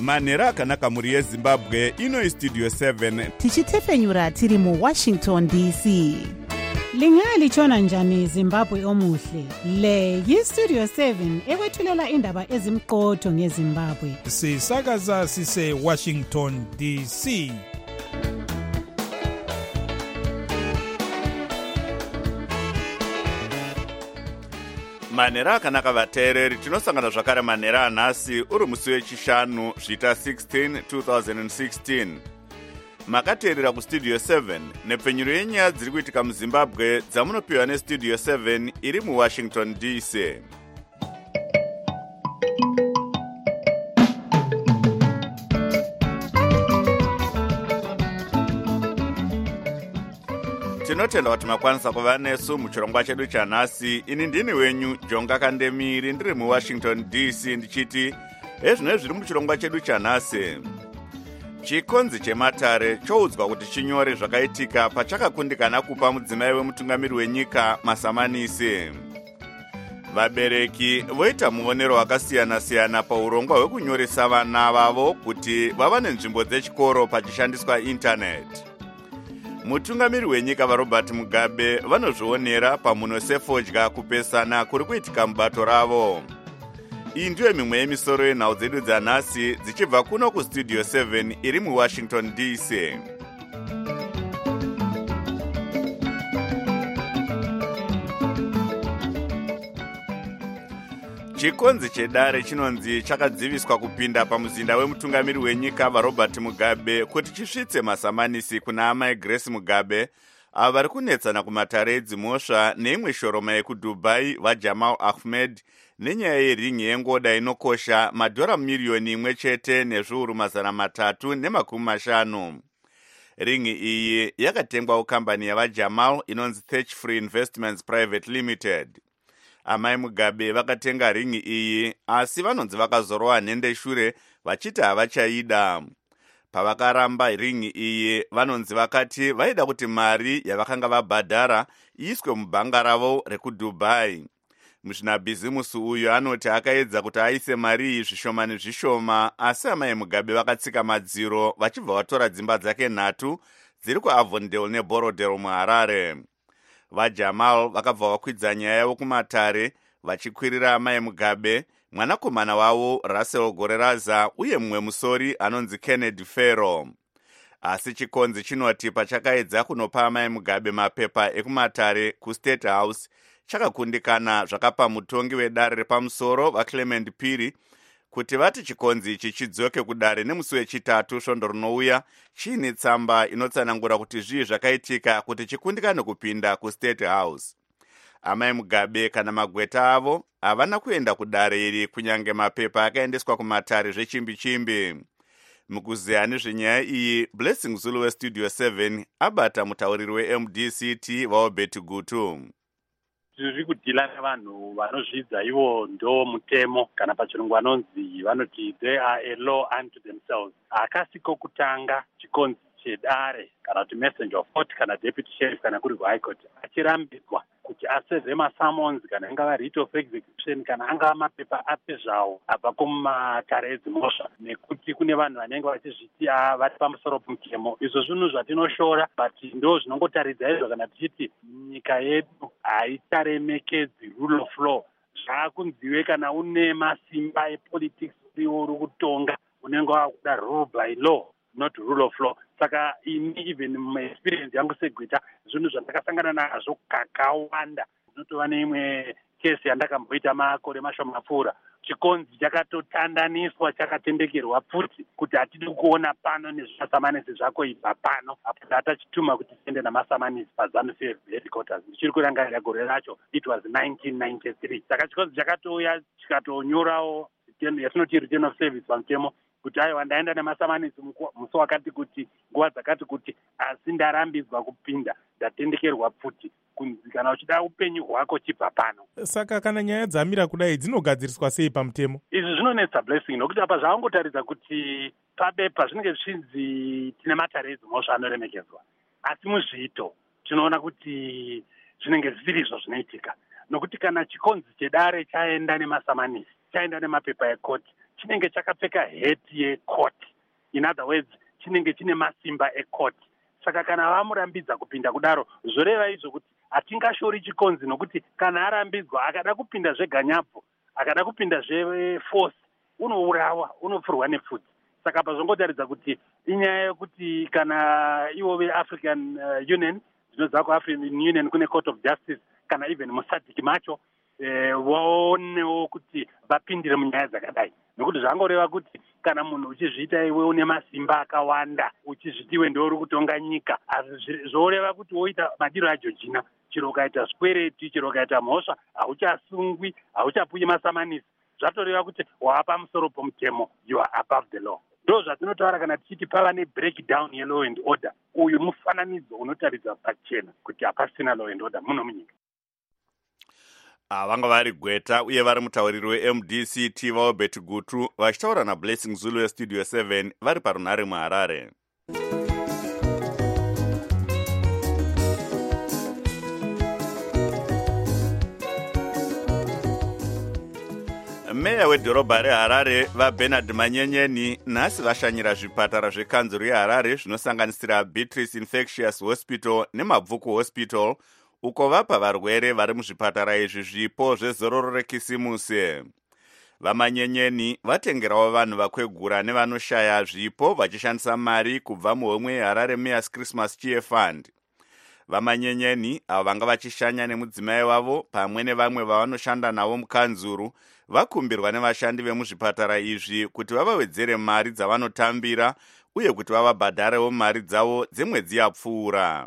manhero akanaka mhuri yezimbabwe. Ino istudio 7 tichitefenyura tiri muWashington DC. Lingalitshona njani Zimbabwe omuhle? Le yistudio 7 ekwethulela indaba ezimqotho ngeZimbabwe. Sisakaza sise Washington DC. manhero akanaka vateereri, tinosangana zvakare manhero anhasi uri musi wechishanu zvita 16 2016. makateerera kustudio 7 nepfenyuro yenyaya dziri kuitika muzimbabwe dzamunopiwa nestudio 7 iri muwashington DC. tinotenda kuti makwanisa kuva nesu muchirongwa chedu chanhasi. Ini ndini wenyu Jonga Kandemiri, ndiri muwashington DC, ndichiti ezvino zviri muchirongwa chedu chanhasi. Chikonzi chematare choudzwa kuti chinyore zvakaitika pachakakundikana kupa mudzimai wemutungamiri wenyika masamanisi. Vabereki voita muonero wakasiyana-siyana paurongwa hwekunyoresa vana vavo kuti vava nenzvimbo dzechikoro pachishandiswa intaneti. Mutungamiri wenyika vaRobert Mugabe vanozvionera pamuno sefodya kupesana kuri kuitika mubato ravo. Iyi ndiyo mimwe yemisoro yenhau dzedu dzanhasi dzichibva kuno kustudio 7 iri muwashington DC. Chikonzi chedare chinonzi chakadziviswa kupinda pamuzinda wemutungamiri wenyika vaRobert Mugabe kuti chisvitse masamanisi kuna amai Grace Mugabe avo vari kunetsana kumatare edzimhosva neimwe shoroma yekuDubai vaJamal Ahmed nenyaya yeringi yengoda inokosha madhora miriyoni 1 nezviuru 350. Ringi iyi yakatengwa kukambani yavaJamal inonzi Thatch Free Investments Private Limited. Amai Mugabe vakatenga ringi iyi asi vanonzi vakazorwa nhende shure vachiti havachaida. Pavakaramba ringi iyi vanonzi vakati vaida kuti mari yavakanga vabhadhara iiswe mubhanga ravo rekuDubai. Muzvinabhizimusi uyu anoti akaedza kuti aise mari iyi zvishoma nezvishoma, asi amai Mugabe vakatsika madziro vachibva vatora dzimba dzake 3 dziri kuAvondale neBorodale muHarare. VaJamal vakabva vakwidza nyaya yavo kumatare vachikwirira amai Mugabe, mwanakomana wavo Russell Goreraza uye mumwe musori anonzi Kennedy Ferro. Asi chikonzi chinoti pachakaedza kunopa amai Mugabe mapepa ekumatare kuState House chakakundikana zvakapa mutongi wedare repamusoro vaClement Phiri kuti vati chikonzi ichi chidzoke kudare nemusi wechitatu svondo rinouya chiine tsamba inotsanangura kuti zvii zvakaitika kuti chikundikane kupinda kuState House. Amai Mugabe kana magweta avo havana kuenda kudare iri kunyange mapepa akaendeswa kumatare zvechimbi-chimbi. Mukuzeya nezvenyaya iyi, Blessing Zulu westudio 7 abata mutauriri weMDCT vaObert Gutu. Tiri kudhila nevanhu vanozvidza ivo ndo mutemo, kana pachirungu vanonzi vanoti they are a law unto themselves. Akasiko kutanga chikonzi chedare kana kuti messenger of court kana deputy sheriff kana kuri kuhigh court achirambidzwa kuti aseve masummons kana angava writ of execution kana angava mapepa ape zvawo abva kumatare edzimhosva, nekuti kune vanhu vanenge vachizviti vari pamusoro pomutemo. Izvo zvinhu zvatinoshora, but ndo zvinongotaridza izvo kana tichiti nyika yedu haicharemekedzi rule of law. Zvaakunziwe kana une masimba epolitics uri kutonga unenge wakuda rule by law not rule of law. Saka ini even experience yangu segwita zvinhu zvandakasangana nazvo kakawanda. Ndinotova neimwe kesi yandakamboita makore mashoma apfuura. Chikonzi chakatotandaniswa chakatendekerwa pfuti kuti hatidi kuona pano nezvimasamanisi zvako ibva pano. Apo datachituma kuti tiende namasamanisi paZANU-PF headquarters. Ndichiri kurangarira gore racho it was 1993. Saka chikonzi chakatouya chikatonyorawo yatinoti return of service pamutemo kuti aiwa ndaenda nemasamanisi musi wakati kuti nguva dzakati kuti, asi ndarambidzwa kupinda ndatendekerwa pfuti kunzi kana uchida upenyu hwako chibva pano. Saka kana nyaya dzamira kudai dzinogadziriswa sei pamutemo? Izvi zvinonetsa Blessing nokuti apa zvaangotaridza kuti pabepa zvinenge zvichinzi tine matare edzimhosva anoremekedzwa, asi muzviito tinoona kuti zvinenge zvirizvo zvinoitika, nokuti kana chikonzi chedare chaenda nemasamanisi, chaenda nemapepa ekoti, chinenge chakapfeka heti yecourt, in other words chinenge chine masimba ecourt. Saka kana vamurambidza kupinda kudaro, zvoreva izvo kuti hatingashori chikonzi, nokuti kana arambidzwa akada kupinda zveganyapo, akada kupinda zveforce, unourawa, unopfurwa nepfudzi. Saka pazvongotaridza kuti inyaya yekuti kana ivo veAfrican Union, zvinodza kuAfrican Union kune Court of Justice, kana even musadhiki macho vaonewo kuti vapindire munyaya dzakadai, nokuti zvangoreva kuti kana munhu uchizviita iwe une masimba akawanda, uchizviti iwe ndio uri kutonga nyika, asi zvoreva kuti woita madiro aJorgina, chero ukaita skwereti, chero ukaita mhosva, hauchasungwi, hauchapuyi masamanisi, zvatoreva kuti wapa musoro pomutemo, you are above the law. Ndo zvatinotaura kana tichiti pava nebreakdown yelaw and order. Uyu mufananidzo unotaridza pachena kuti hapasina law and order muno munyika. Vanga vari Gweta uye vari mutauriri weMDC vaObert Gutu vachitaura naBlessing Zulu yeStudio 7 vari parunhare muHarare. Meya wedhorobha reHarare vaBernard Manyenyeni nhasi vashanyira zvipatara zvekanzuru yeHarare zvinosanganisira Beatrice Infectious Hospital neMabvuku Hospital, uko vapa varwere vari muzvipatara izvi zvipo zvezororo rekisimusi. VaManyenyeni vatengerawo vanhu vakwegura nevanoshaya zvipo vachishandisa mari kubva muhomwe yeHarare Mayor's Christmas Cheer Fund. VaManyenyeni avo vanga vachishanya nemudzimai wavo pamwe nevamwe vavanoshanda navo mukanzuru vakumbirwa nevashandi vemuzvipatara izvi kuti vavawedzere mari dzavanotambira uye kuti vavabhadharewo mari dzavo dzemwedzi yapfuura.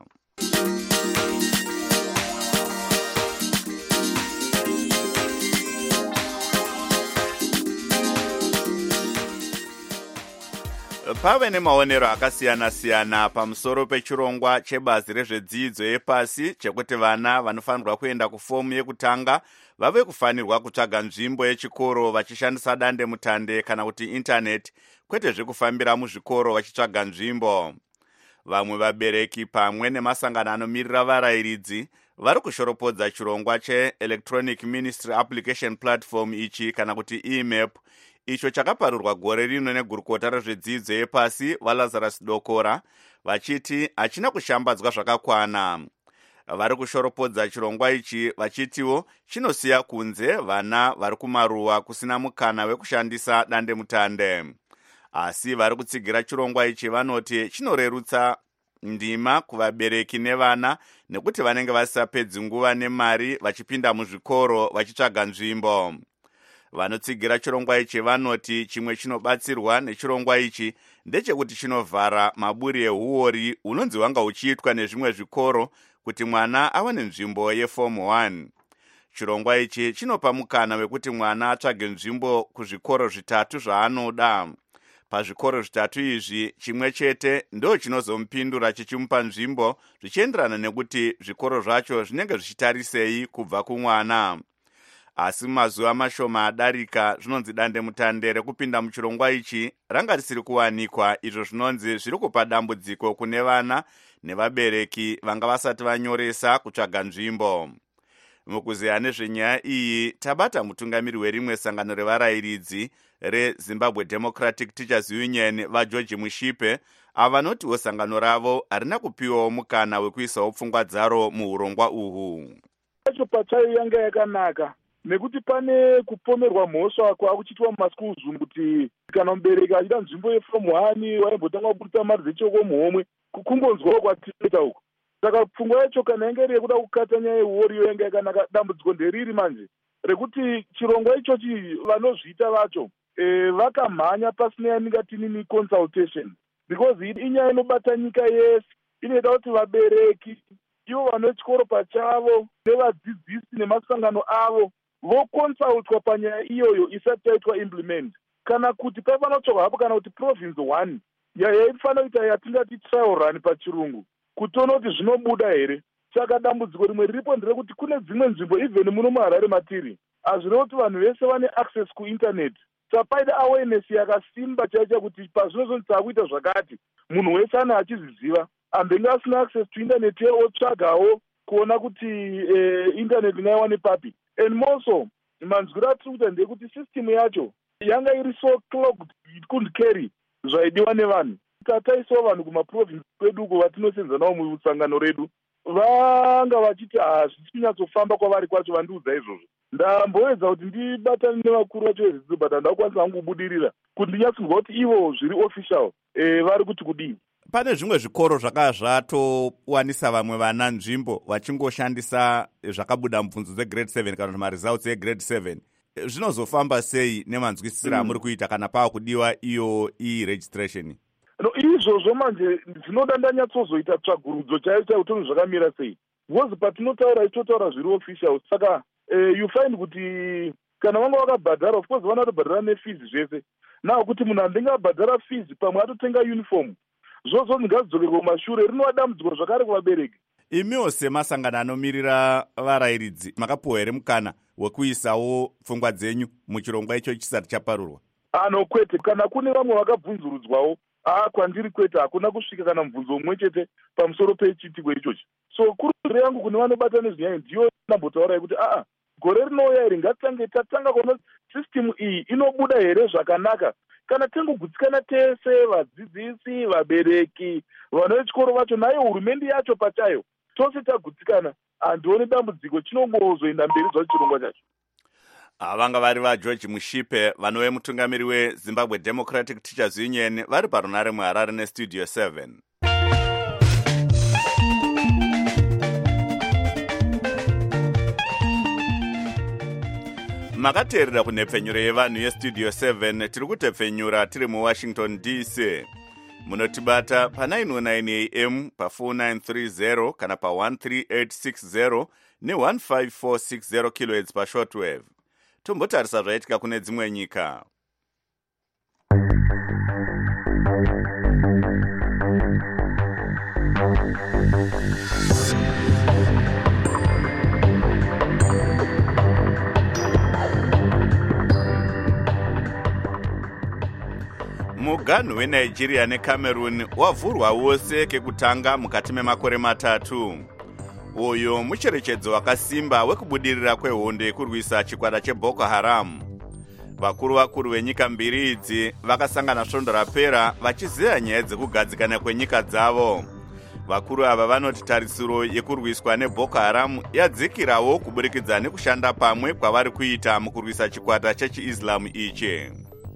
Pave nemaonero akasiyana-siyana pamusoro pechirongwa chebazi rezvedzidzo yepasi chekuti vana vanofanirwa kuenda kufomu yekutanga vave kufanirwa kutsvaga nzvimbo yechikoro vachishandisa dandemutande kana kuti intaneti, kwete zvekufambira muzvikoro vachitsvaga nzvimbo. Vamwe vabereki pamwe nemasangano anomirira varayiridzi vari kushoropodza chirongwa cheElectronic Ministry Application Platform ichi kana kuti eMAP, icho chakaparurwa gore rino negurukota rezvedzidzo yepasi vaLazarus Dokora, vachiti hachina kushambadzwa zvakakwana. Vari kushoropodza chirongwa ichi vachitiwo chinosiya kunze vana vari kumaruwa kusina mukana wekushandisa dandemutande. Asi vari kutsigira chirongwa ichi vanoti chinorerutsa ndima kuvabereki nevana nekuti vanenge vasapedzi nguva nemari vachipinda muzvikoro vachitsvaga nzvimbo. Vanotsigira chirongwa ichi vanoti chimwe chinobatsirwa nechirongwa ichi ndechekuti chinovhara maburi ehuori unonzi wanga uchiitwa nezvimwe zvikoro kuti mwana awane nzvimbo yeForm 1. Chirongwa ichi chinopa mukana wekuti mwana atsvage nzvimbo kuzvikoro zvitatu zvaanoda. Pazvikoro zvitatu izvi chimwe chete ndo chinozomupindura chichimupa nzvimbo zvichienderana nekuti zvikoro zvacho zvinenge zvichitarisei kubva kumwana. Asi mazuva mashoma adarika zvinonzi dandemutande rekupinda muchirongwa ichi ranga risiri kuwanikwa, izvo zvinonzi zviri kupa dambudziko kune vana nevabereki vanga vasati vanyoresa kutsvaga nzvimbo. Mukuzeya nezvenyaya iyi tabata mutungamiri werimwe sangano revarayiridzi reZimbabwe Democratic Teachers Union vaGeorge Mushipe, ava vanotiwo sangano ravo harina kupiwawo mukana wekuisawo pfungwa dzaro muurongwa uhu. Pacho pachayo yanga yakanaka nekuti pane kupomerwa mhosva kwakuchitwa mumaschools kuti kana mubereki achida nzvimbo yeForm 1 waimbotanga kuputsa mari dzechoko muhomwe kukungonzwawo kwatinoita uko. Saka pfungwa yacho kana yanga iri yekuda kukata nyaya yehuoriyo yanga yakanaka. Dambudziko nderiri manje rekuti chirongwa ichochi vanozviita vacho vakamhanya pasina yaningatinini consultation, because inyaya inobata nyika yese. Inoita kuti vabereki ivo vanechikoro pachavo nevadzidzisi nemasangano avo vokonsultwa panyaya iyoyo isati yaitwa implement, kana kuti pavanotsvaka hapo kana kuti province 1 yaifanira kuita yatingati trial run pachirungu kutiona kuti zvinobuda here. Saka dambudziko rimwe riripo nderekuti kune dzimwe nzvimbo even muno muHarare matiri hazvirevo kuti vanhu vese vane access kuinternet. Sapaida awareness yakasimba chaicha kuti pazvinozonzi akuita zvakati munhu wese ane achizviziva, ambenge asina access to internet otsvagawo kuona kuti internet ngaiwane papi. And also manzwiro atiri kuita ndekuti system yacho yanga iri so clogged it couldn't carry zvaidiwa nevanhu. Tataisawo vanhu kumaprovinsi kwedu uko vatinosenza nawo musangano redu vanga vachiti hazvisi kunyatsofamba kwavari kwacho. Vandiudza izvozvo ndambowedza kuti ndibatane nevakuru vacho vezvidzidzo but handakwanisa hangu kubudirira kuti ndinyatsinzwa kuti ivo zviri official vari kuti kudii. Pane zvimwe zvikoro zvakazvatowanisa vamwe vana nzvimbo vachingoshandisa zvakabuda mubvunzo dzegrade 7 kana kuti maresults egrade 7. Zvinozofamba sei nemanzwisisiro amuri kuita kana pava kudiwa iyo registration? No, izvozvo manje zvinoda ndanyatsozoita tsvagurudzo chaiyo kuti zvakamira sei, because patinotaura itotaura zviri official. Saka you find kuti kana vanga vakabhadhara, of course vanatobhadhara nefees zvese. Nawo kuti munhu andingabhadhara fees pamwe atotenga uniform, zvozvo ndingazidzokerwa kumashure, rinova dambudziko zvakare kuvabereki. Imiwo semasangano anomirira varayiridzi makapuwa here mukana wekuisawo pfungwa dzenyu muchirongwa icho chisati chaparurwa? Ano kwete, kana kune vamwe vakabvunzurudzwawo kwandiri kwete hakuna kusvika kana mubvunzo umwe chete pamusoro pechitiko ichochi. So kurudziro yangu kune vanobata nezvenyaya ndiyo ndambotaurai kuti gore rinouya here ngatitange tatanga kuona system iyi inobuda here zvakanaka. Kana tengogutsikana tese, vadzidzisi, vabereki, vana vechikoro vacho, nayo hurumende yacho pachayo, tose tagutsikana, handioni dambudziko chinongozoenda mberi zvacho chirongwa chacho. Vanga vari vaGeorge Mushipe, vanove mutungamiri weZimbabwe Democratic Teachers Union, vari parunare muHarare neStudio 7. Makateerera kunhepfenyuro yevanhu yeStudio 7. Tiri kutepfenyura tiri muWashington DC. Munotibata pa909 AM, pa4930 kana pa13860 ne15460 kHz pashortwave. Tombotarisa zvaitika kune dzimwe nyika. Muganhu weNigeria neCameroon wavhurwa wose kekutanga mukati memakore matatu. Uyo mucherechedzo wakasimba wekubudirira kwehondo yekurwisa chikwata cheBoko Haram. Vakuru venyika mbiri idzi vakasangana svondo rapera vachizeya nyaya dzekugadzikana kwenyika dzavo. Vakuru ava vanoti tarisiro yekurwiswa neBoko Haram yadzikirawo kuburikidza nekushanda pamwe kwavari kuita mukurwisa chikwata chechiislamu ichi.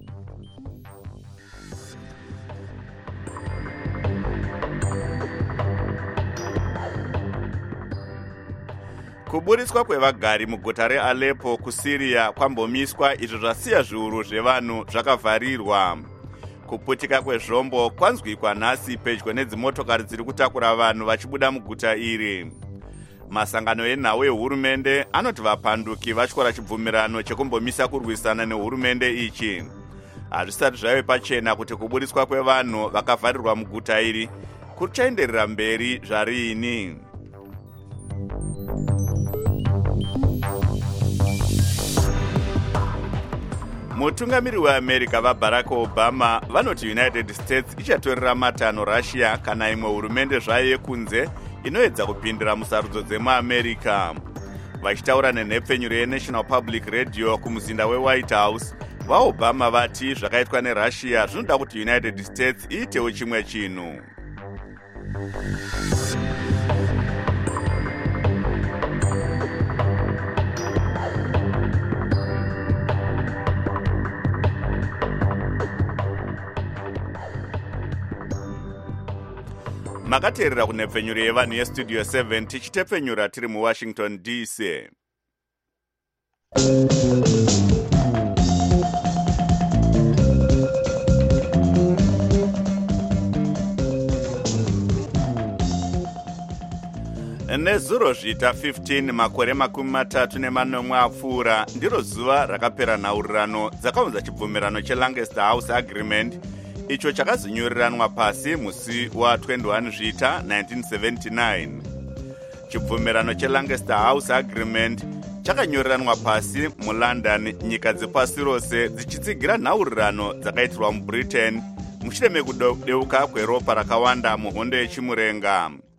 Kuburiswa kwevagari muguta reAleppo kuSiria kwambomiswa, izvo zvasiya zviuru zvevanhu zvakavharirwa. Kuputika kwezvombo kwanzwikwa nhasi pedyo nedzimotokari dziri kutakura vanhu vachibuda muguta iri. Masangano enhau ehurumende anoti vapanduki vatyora chibvumirano chekumbomisa kurwisana nehurumende ichi. Hazvisati zvaive pachena kuti kuburiswa kwevanhu vakavharirwa muguta iri kuchaenderera mberi zvariini. Mutungamiri weAmerica vaBarack Obama vanoti United States ichatorera matanho Russia kana imwe hurumende zvayo yekunze inoedza kupindira musarudzo dzemuAmerica. Vachitaura nenhepfenyuro yeNational Public Radio kumuzinda weWhite House, vaObama vati zvakaitwa neRussia zvinoda kuti United States iitewo chimwe chinhu. Makateerera kunhepfenyuro yevanhu yeStudio 7 tichitepfenyura tiri muWashington DC. Nezuro zvita 15 makore 34 apfuura ndiro zuva rakapera nhaurirano dzakaunza chibvumirano cheLancaster House Agreement, icho chakazonyoriranwa pasi musi wa21 zvita 1979. Chibvumirano cheLancaster House Agreement chakanyoriranwa pasi muLondon, nyika dzepasi rose dzichitsigira nhaurirano dzakaitirwa muBritain mushure mekudeuka kweropa rakawanda muhondo yechimurenga.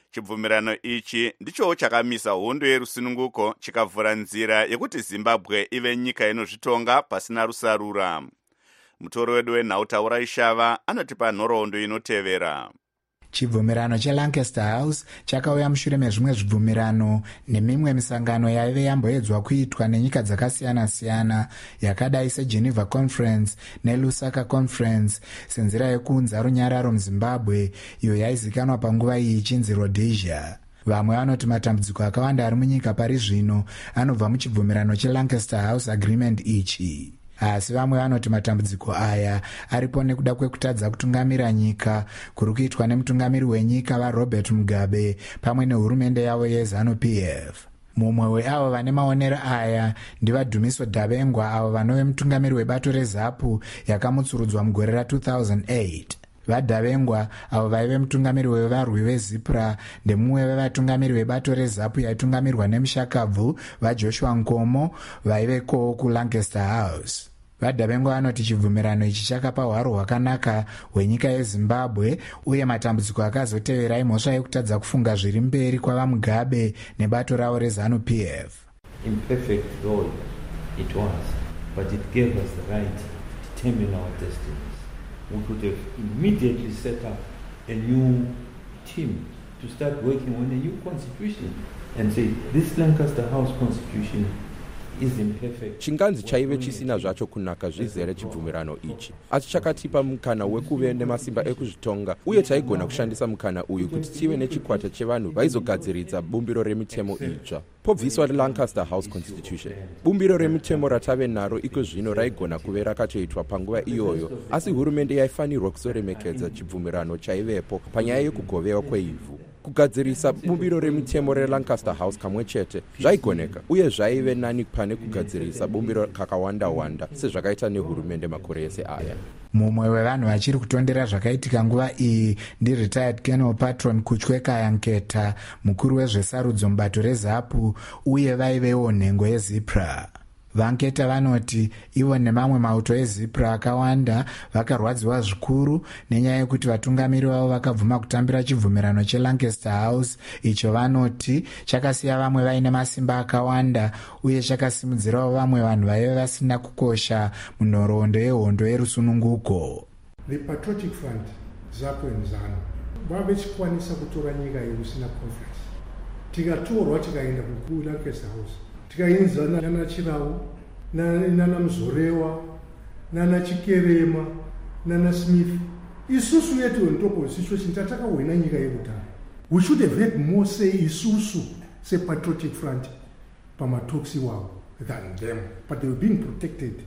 chibvumirano ichi ndichowo chakamisa hondo yerusununguko chikavhura nzira yekuti Zimbabwe ive nyika inozvitonga pasina rusarura. Mutoro wedu wenhau Taura Ishava anotipa nhoroondo inotevera. Chibvumirano cheLancaster House chakauya mushure mezvimwe zvibvumirano nemimwe misangano yaive yamboedzwa kuitwa nenyika dzakasiyana-siyana yakadai seGeneva Conference neLusaka Conference senzira yekuunza runyararo muZimbabwe iyo yaizikanwa panguva iyi ichinzi Rhodesia. Vamwe vanoti matambudziko akawanda ari munyika pari zvino anobva muchibvumirano cheLancaster House Agreement ichi. Asi vamwe vanoti matambudziko aya aripo nekuda kwekutadza kutungamira nyika kuri kuitwa nemutungamiri wenyika vaRobert Mugabe pamwe nehurumende yavo yeZANU-PF. Mumwe weavo vane maonero aya ndivaDhumiso Davengwa avo vanove mutungamiri webato reZAPU yakamutsurudzwa mugore ra2008. VaDavengwa avo vaive mutungamiri wevarwi veZIPRA ndemumwe vevatungamiri vebato reZAPU yaitungamirwa nemushakabvu vaJoshua Nkomo vaivekowo kuLancaster House. VaDavengwa vanoti chibvumirano ichi chakapa hwaro hwakanaka hwenyika yeZimbabwe uye matambudziko akazotevera imhosva yekutadza kufunga zviri mberi kwavaMugabe nebato ravo reZANU-PF. Imperfect though it was, but it gave us the right to determine our destinies. We could have immediately set up a new team to start working on a new constitution and say, this Lancaster House constitution is imperfect. Chinganzi chaive chisina zvacho kunaka zvizere chibvumirano ichi. Asi chakatipa mukana wekuve nemasimba ekuzvitonga uye taigona kushandisa mukana uyu kuti tive nechikwata chevanhu vaizogadziridza bumbiro remitemo itsva. Pobviswa Lancaster House Constitution. Bumbiro remitemo ratave naro iko zvino raigona kuve rakatoitwa panguva iyoyo, asi hurumende yaifanirwa kuzoremekedza chibvumirano chaivepo panyaya yekugovewa kweivhu. Kugadzirisa bumbiro remitemo reLancaster House kamwe chete zvaigoneka uye zvaive nani pane kugadzirisa bumbiro kakawanda-wanda sezvakaita nehurumende makore ese aya. Mumwe wevanhu vachiri kutondera zvakaitika nguva iyi ndiretired Colonel Patron Kuchweka Nketa, mukuru wezvesarudzo mubato reZAPU uye vaivewo nhengo yeZIPRA. Vanketa vanoti ivo nemamwe mauto eZIPRA akawanda vakarwadziwa zvikuru nenyaya yekuti vatungamiri vavo vakabvuma kutambira chibvumirano cheLancaster House icho vanoti chakasiya vamwe vaine masimba akawanda uye chakasimudzirawo vamwe vanhu vaive vasina kukosha munhoroondo yehondo yerusununguko. The Patriotic Front, ZAPU and ZANU vavechikwanisa kutora nyika yekusina conference. Tikatorwa tikaenda kuLancaster House tikainzana nana Chirau, nana Muzorewa, nana Chikerema, nana Smith. Isusu yetu on top of situation tataka wena nyika yekutana. We should have had more say isusu say Patriotic Front pamatoksi wao than them, but they were being protected.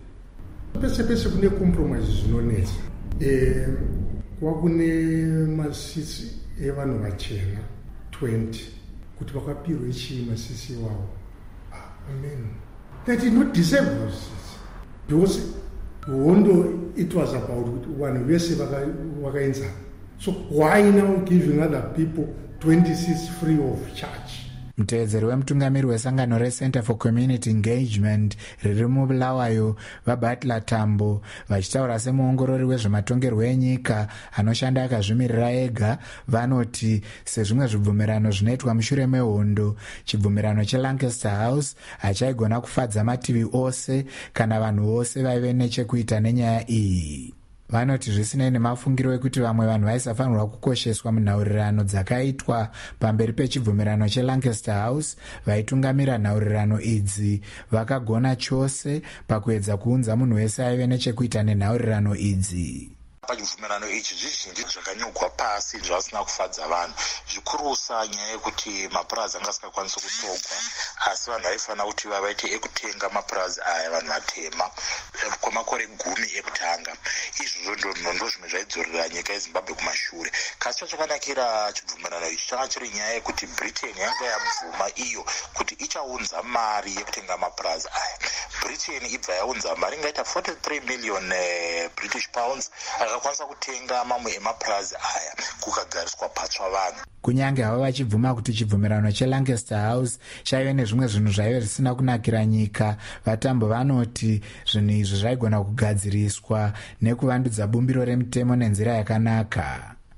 Pese kune compromises zinonetsa. Kwakune masisi evanhu vachena 20 kuti vakapirwa ichi masisi wao. Amen. They did not deserve those because it was about one vese vakainza. So why now giving other people 26 free of charge? Mutevedzeri wemutungamiri wesangano reCenter for Community Engagement riri muBulawayo vaButler Tambo vachitaura semuongorori wezvematongerwo enyika anoshanda akazvimirira ega vanoti sezvimwe zvibvumirano zvinoitwa mushure mehondo chibvumirano cheLancaster House hachaigona kufadza mativi ose kana vanhu vose vaive nechekuita nenyaya iyi. Vanoti zvisinei nemafungiro ekuti vamwe vanhu vaisafanirwa kukosheswa munhaurirano dzakaitwa pamberi pechibvumirano cheLancaster House, vaitungamira nhaurirano idzi vakagona chose pakuedza kuunza munhu wese aive nechekuita nenhaurirano idzi. Pachibvumirano ichi zvizhinji zvakanyogwa pasi zvasina kufadza vanhu, zvikurusa nyaya yekuti mapurazi anga asingakwanisi kutogwa, asi vanhu vaifanira kuti vaite ekutenga mapurazi aya vanhu vatema kwamakore 10 ekutanga. Izvozvo ndo zvimwe zvaidzorera nyika yeZimbabwe kumashure. Kasi chakanakira chibvumirano ichi changa chiri nyaya yekuti Britain yanga yabvuma iyo kuti ichaunza mari yekutenga mapurazi aya. Britain ibva yaunza mari ingaita 43 million British pounds akakwanisa kutenga mamwe emapurazi aya kukagariswa patsva vanhu. Kunyange havo vachibvuma kuti chibvumirano cheLancaster House chaive nezvimwe zvinhu zvaive zvisina kunakira nyika, vatambo vanoti zvinhu izvi zvaigona kugadziriswa nekuvandudza bumbiro remitemo nenzira yakanaka.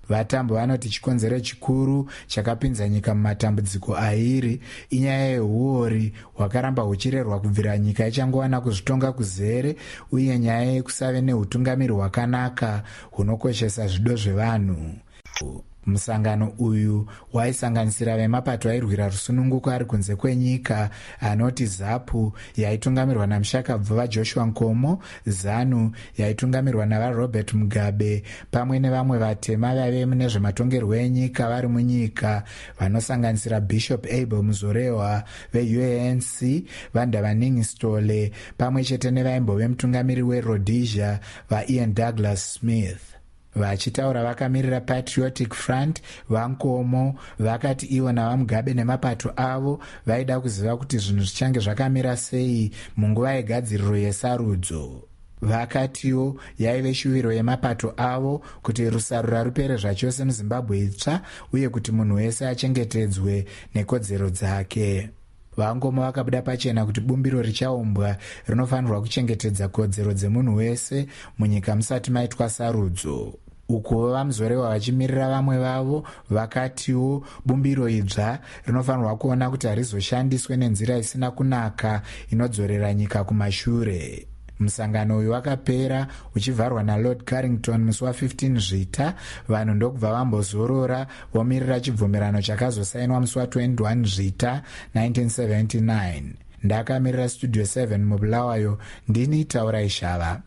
vatambo vanoti chikonzero chikuru chakapinza nyika mumatambudziko airi inyaya yeuori hwakaramba huchirerwa kubvira nyika ichangowana kuzvitonga kuzere uye nyaya yekusave neutungamiri hwakanaka hunokoshesa zvido zvevanhu. Musangano uyu waisanganisira vemapato airwira rusununguko ari kunze kwenyika anoti ZAPU yaitungamirwa namushakabvuva Joshua Nkomo, ZANU yaitungamirwa navaRobert Mugabe pamwe nevamwe vatema vaive mune zvematongerwo enyika vari munyika vanosanganisira Bishop Abel Muzorewa veUNC, vaNdavaningi Stole pamwe chete nevaimbove mutungamiri weRhodesia vaIan Douglas Smith. Vachitaura vakamirira Patriotic Front, vaNkomo vakati ivo navaMugabe nemapato avo vaida kuziva kuti zvinhu zvichange zvakamira sei munguva yegadziriro yesarudzo. Vakatiwo yaive shuviro yemapato avo kuti rusarura rupere zvachose muZimbabwe itsva uye kuti munhu wese achengetedzwe nekodzero dzake. Vangomo vakabuda pachena kuti bumbiro richaumbwa rinofanirwa kuchengetedza kodzero dzemunhu wese munyika musati maitwa sarudzo. Uko vaMuzorewa vachimirira vamwe vavo vakatiwo bumbiro idzva rinofanirwa kuona kuti harizoshandiswe nenzira isina kunaka inodzorera nyika kumashure. Musangano uyu wakapera uchivharwa naLord Carrington musi wa15 Zvita. Vanhu ndokubva vambozorora vomirira chibvumirano chakazosainwa musi wa21 Zvita 1979. Ndakamirira Studio 7 muBulawayo, ndini Taurai Shava.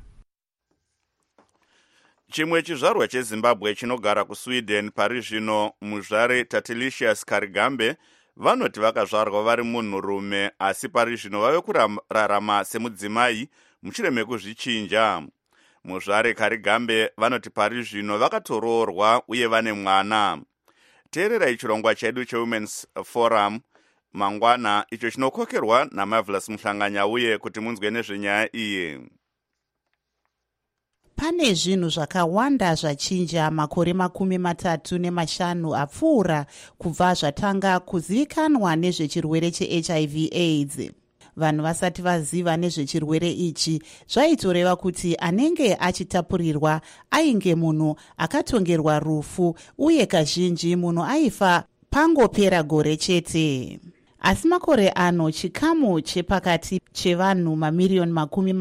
Chimwe chizvarwa cheZimbabwe chinogara kuSweden pari zvino, muzvare Tatilicious Karigambe, vanoti vakazvarwa vari munhurume asi pari zvino vave kurarama semudzimai mushure mekuzvichinja. Muzvare Karigambe vanoti pari zvino vakatoroorwa uye vane mwana. Teererai chirongwa chedu cheWomen's Forum mangwana, icho chinokokerwa naMarvelous Muhlanganya uye kuti munzwe nezvenyaya iyi. Pane zvinhu zvakawanda zvachinja makore 35 apfuura kubva zvatanga kuzivikanwa nezvechirwere cheHIV AIDS. Vanhu vasati vaziva nezvechirwere ichi, zvaitoreva kuti anenge achitapurirwa ainge munhu akatongerwa rufu uye kazhinji munhu aifa pangopera gore chete. Asi makore ano chikamu chepakati chevanhu mamiriyoni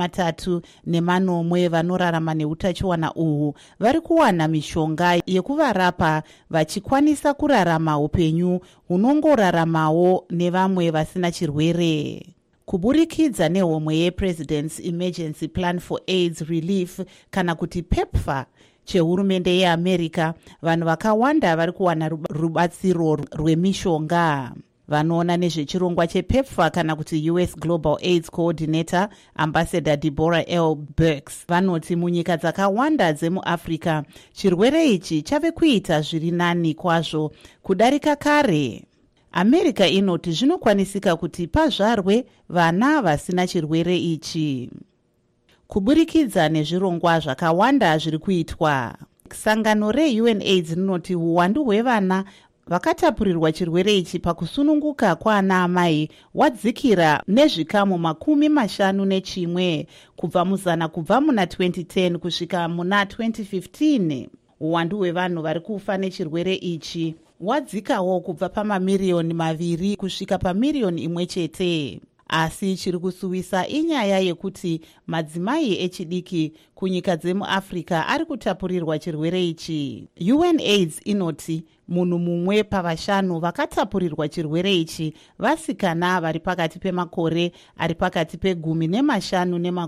30 vanorarama neutachiwana uhu vari kuwana mishonga yekuvarapa vachikwanisa kurarama upenyu hunongoraramawo nevamwe vasina chirwere. Kuburikidza nehomwe yePresident's Emergency Plan for AIDS Relief kana kuti PEPFAR chehurumende yeAmerica, vanhu vakawanda vari kuwana rubatsiro rwemishonga. Vanoona nezvechirongwa chePEPFAR kana kuti US Global AIDS Coordinator Ambassador Deborah L. Birx vanoti munyika dzakawanda dzemuAfrica chirwere ichi chave kuita zviri nani kwazvo kudarika kare. America inoti zvinokwanisika kuti pazvarwe vana vasina chirwere ichi. Kuburikidza nezvirongwa zvakawanda zviri kuitwa, sangano reUNAIDS rinoti uwandu hwevana vakatapurirwa chirwere ichi pakusununguka kwaana amai wadzikira nezvikamu 51 kubva muzana kubva muna 2010 kusvika muna 2015. Uwandu hwevanhu vari kufa nechirwere ichi wadzikawo kubva pamamiriyoni 2 kusvika pamiriyoni 1 chete. Asi chiri kusuwisa inyaya yekuti madzimai echidiki kunyika dzemuAfrica ari kutapurirwa chirwere ichi. UNAIDS inoti munhu mumwe pavashanu vakatapurirwa chirwere ichi vasikana vari pakati pemakore ari pakati pe15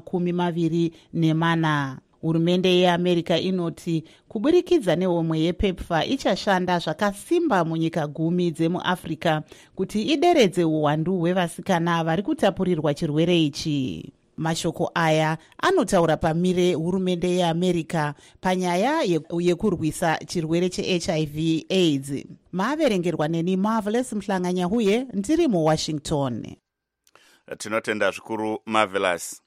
ne24. Hurumende yeAmerica inoti kuburikidza nehomwe yePEPFAR ichashanda zvakasimba munyika 10 dzemuAfrica kuti ideredze uwandu hwevasikana vari kutapurirwa chirwere ichi. Mashoko aya anotaura pamire hurumende yeAmerica panyaya yekurwisa chirwere cheHIV AIDS. Maaverengerwa neni Marvelous Muhlanganya huye ndiri muWashington. Tinotenda zvikuru Marvelous.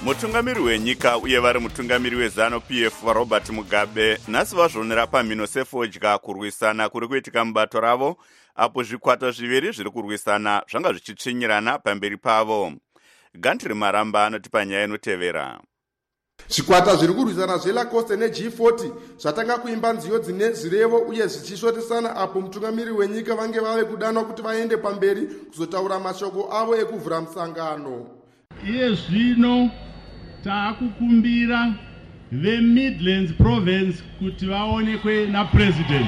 mutungamiri wenyika uye vari mutungamiri wezanu-pf varobert mugabe nhasi vazvionera pamhino sefodya kurwisana kuri kuitika mubato ravo apo zvikwata zviviri zviri kurwisana zvanga zvichitsvinyirana pamberi pavo. Gantri Maramba anotipa nyaya inotevera. Zvikwata zviri kurwisana zveLacoste neG40 zvatanga kuimba nziyo dzine zirevo uye zvichishotisana apo mutungamiri wenyika vange vave kudanwa kuti vaende pamberi kuzotaura mashoko avo ekuvhura musangano. Iye zvino taakukumbira veMidlands province kuti vaonekwe napresident.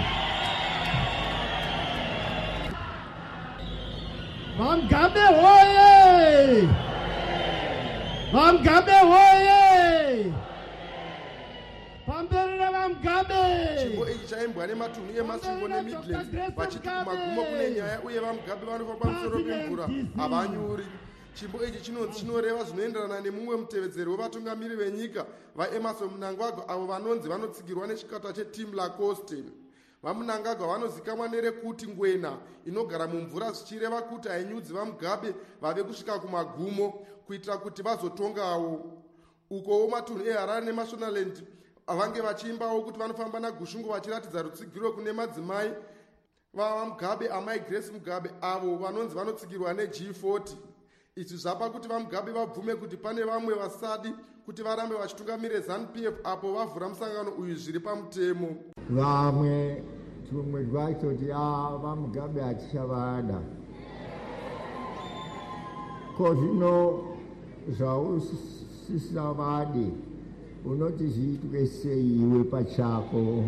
Vamgabe hoye! Vamgabe hoye! Pamberi Vamgabe! Chimbo ichi chaimbwa nematunhu emasvingo neMidlands vachiti kumagumo kune nyaya uye Vamgabe vanofamba pamusoro pemvura havanyuri. Chimbo ichi chinoreva zvinoenderana nemumwe mutevedzeri wevatungamiri venyika vaEmmerson Mnangagwa avo vanonzi vanotsigirwa nechikwata cheTeam Lacoste. VaMnangagwa vanozikamwa nerekuti ngwena inogara mumvura zvichireva kuti hainyudzi Vamgabe vave kusvika kumagumo kuitira kuti vazotongawo. Ukowo matunhu eHarare neMashonaland vange vachiimbawo kuti vanofamba naGushungu vachiratidza rutsigiro kune madzimai vaMgabe amai Grace Mugabe avo vanonzi vanotsigirwa neG40. Izvi zvapa kuti Vamgabe vabvume kuti pane vamwe vasadi kuti varambe vachitungamira ZANU-PF apo vavhura musangano uyu zviri pamutemo. Vamwe tumwe twachoti Vamgabe hatichavada. Ko zvino zvausisavade unoti zviitwe sei iwe pachako?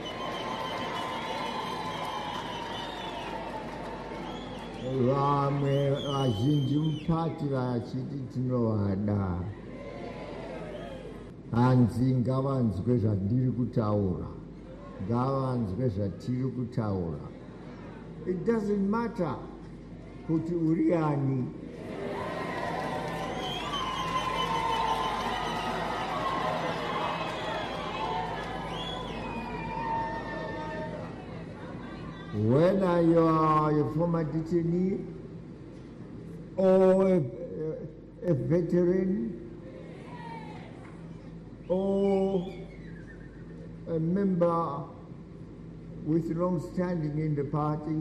Vamwe vazhinji mupati vachiti tinovada. Hanzi ngavanzwe zvandiri kutaura, ngavanzwe zvatiri kutaura. It doesn't matter kuti uri ani. Whether you are a former detainee or a veteran or a member with long standing in the party,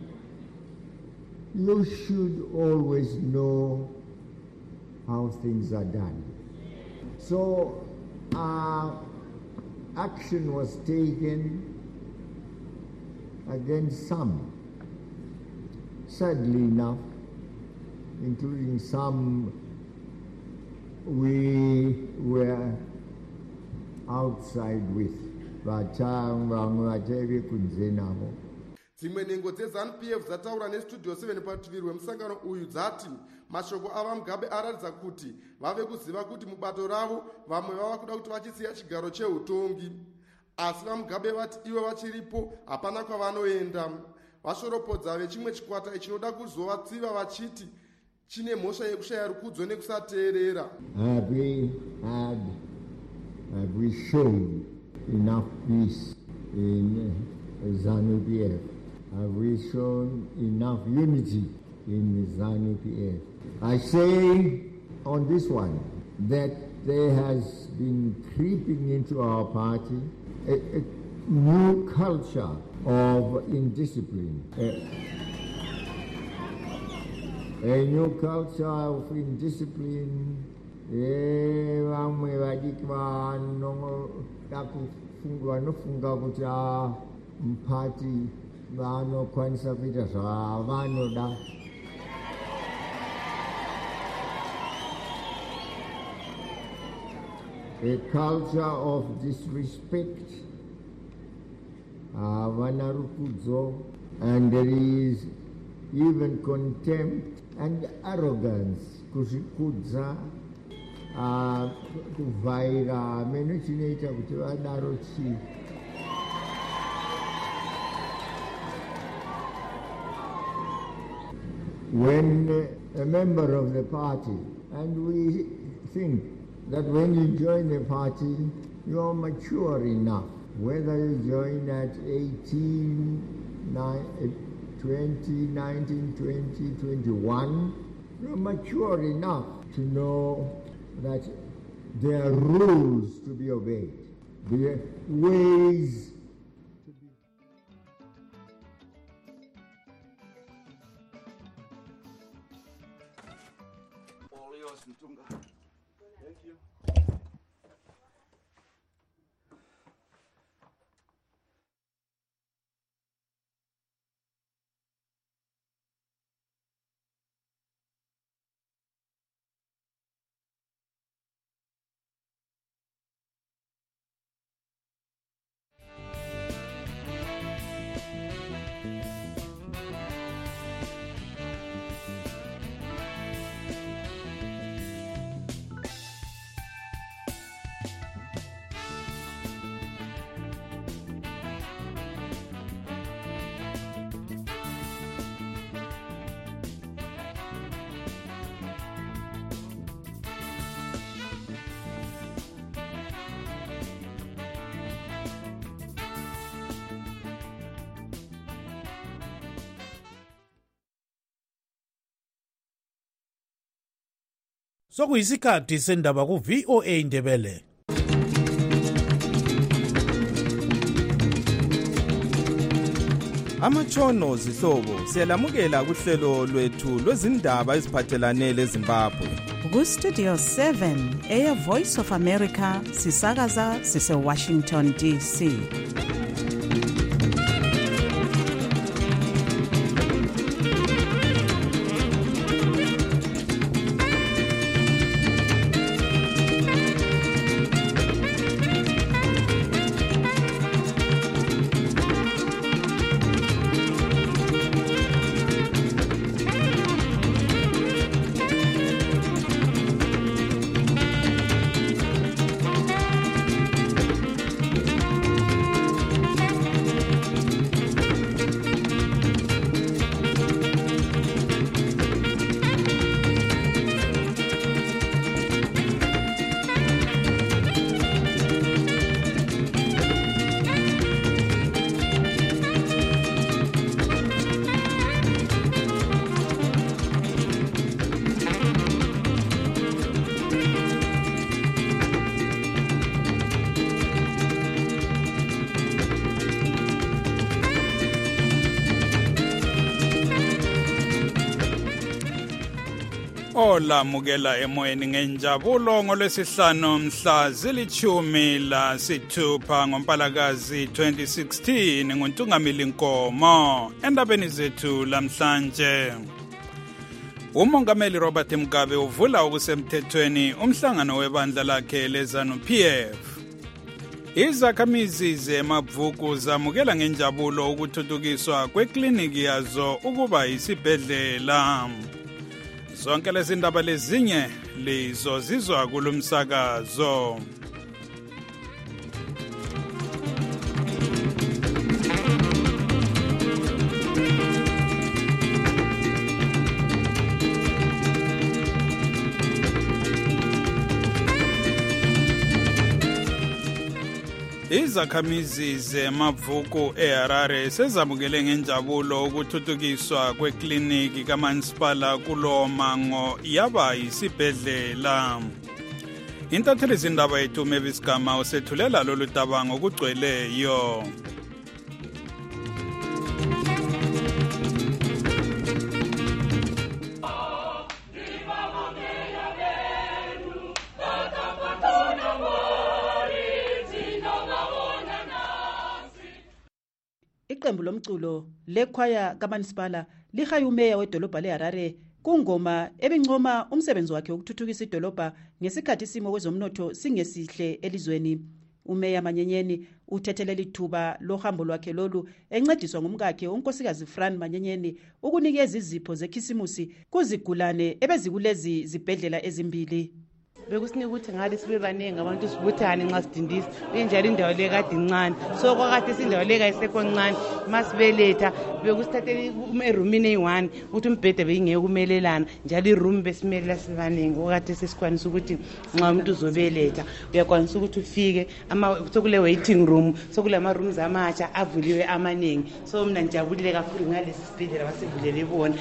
you should always know how things are done. So action was taken against some, sadly enough, including some we were outside with. Dzimwe nhengo dzeZANU-PF dzataura nestudio 7 parutivi rwemusangano uyu dzati mashoko aVamgabe aratidza kuti vave kuziva kuti mubato ravo vamwe vava kuda kuti vachisiya chigaro cheutongi. Asi Vamgabe vati iwe vachiripo hapana kwavanoenda. Vashoropodza vechimwe chikwata chinoda kuzovatsiva vachiti chine mhosva yekushaya rukudzo nekusateerera. Have we shown enough peace in ZANU-PF? Have we shown enough unity in ZANU-PF? I say on this one that there has been creeping into our party a new culture of indiscipline. A new culture of indiscipline. Vamwe vadiki vanofunga kuti mupati vanokwanisa kuita zvavanoda. A culture of disrespect, havana rukudzo, and there is even contempt and arrogance, kuzvikudza, kuvhaira meno chinoita kuti vadaro chi. When a member of the party, and we think that when you join the party, you are mature enough, whether you join at 18, 20, 19, 20, 21, you're mature enough to know that There are rules to be obeyed. There are ways. Thank you. Sokuyisikhathi sendaba ku VOA Indebele. Amatshono zihlobo siyalamukela kuhlelo lwethu lwezindaba eziphathelane leZimbabwe. Ku Studio 7 Air Voice of America sisakaza sise Washington DC. Olamukela emoyeni ngenjabulo ngolwesihlanu mhla zilithumi lasithupha ngoMpalakazi 2016 nguNtungamili Nkomo. Endabeni zethu lamhlanje, uMongameli Robert Mugabe uvula okusemthethweni umhlangano webandla lakhe leZANU-PF. Izakhamizi zeMabvuku zamukela ngenjabulo ukuthuthukiswa kwekliniki yazo ukuba isibhedlela. Zonke lezi ndaba lezinye lizozizwa kulumsakazo. Izakhamizi zeMabvuku eHarare sezamukele ngenjabulo ukuthuthukiswa kwekliniki kaMansipala kulomango yaba isibhedlela. Intatheli zindaba yethu Mavis Gama usethulela lolu daba ngokugcweleyo. Iqembu lomculo lekhwaya kaMansipala lihaya umeya wedolobha leHarare kungoma ebincoma umsebenzi wakhe ukuthuthukisa idolobha ngesikhathi isimo kwezomnotho singesihle elizweni. Umeya Manyenyeni uthethelela ithuba lohambo lwakhe lolu encediswa ngumkakhe unkosikazi Fran Manyenyeni ukunikeza izipho zekhisimusi kuzigulane ebezikulezi zibhedlela ezimbili. Bekusinika ukuthi ngale sibe baningi abantu sibuthane nxa sidindisa enjalo indawo le kade incane so kwakade indawo le kayisekho ncane masibeletha bekusithathela erumini eyi1 ukuthi umbhede beyingeke kumelelana njalo iroom besimelela sibaningi kwakade sesikwanisa ukuthi nxa umuntu uzobeletha uyakwanisa ukuthi ufike sokule waiting room sokulama rooms amatsha avuliwe amaningi so mina njabulile kakhulu ngalesi sibhedlela basivulele bona.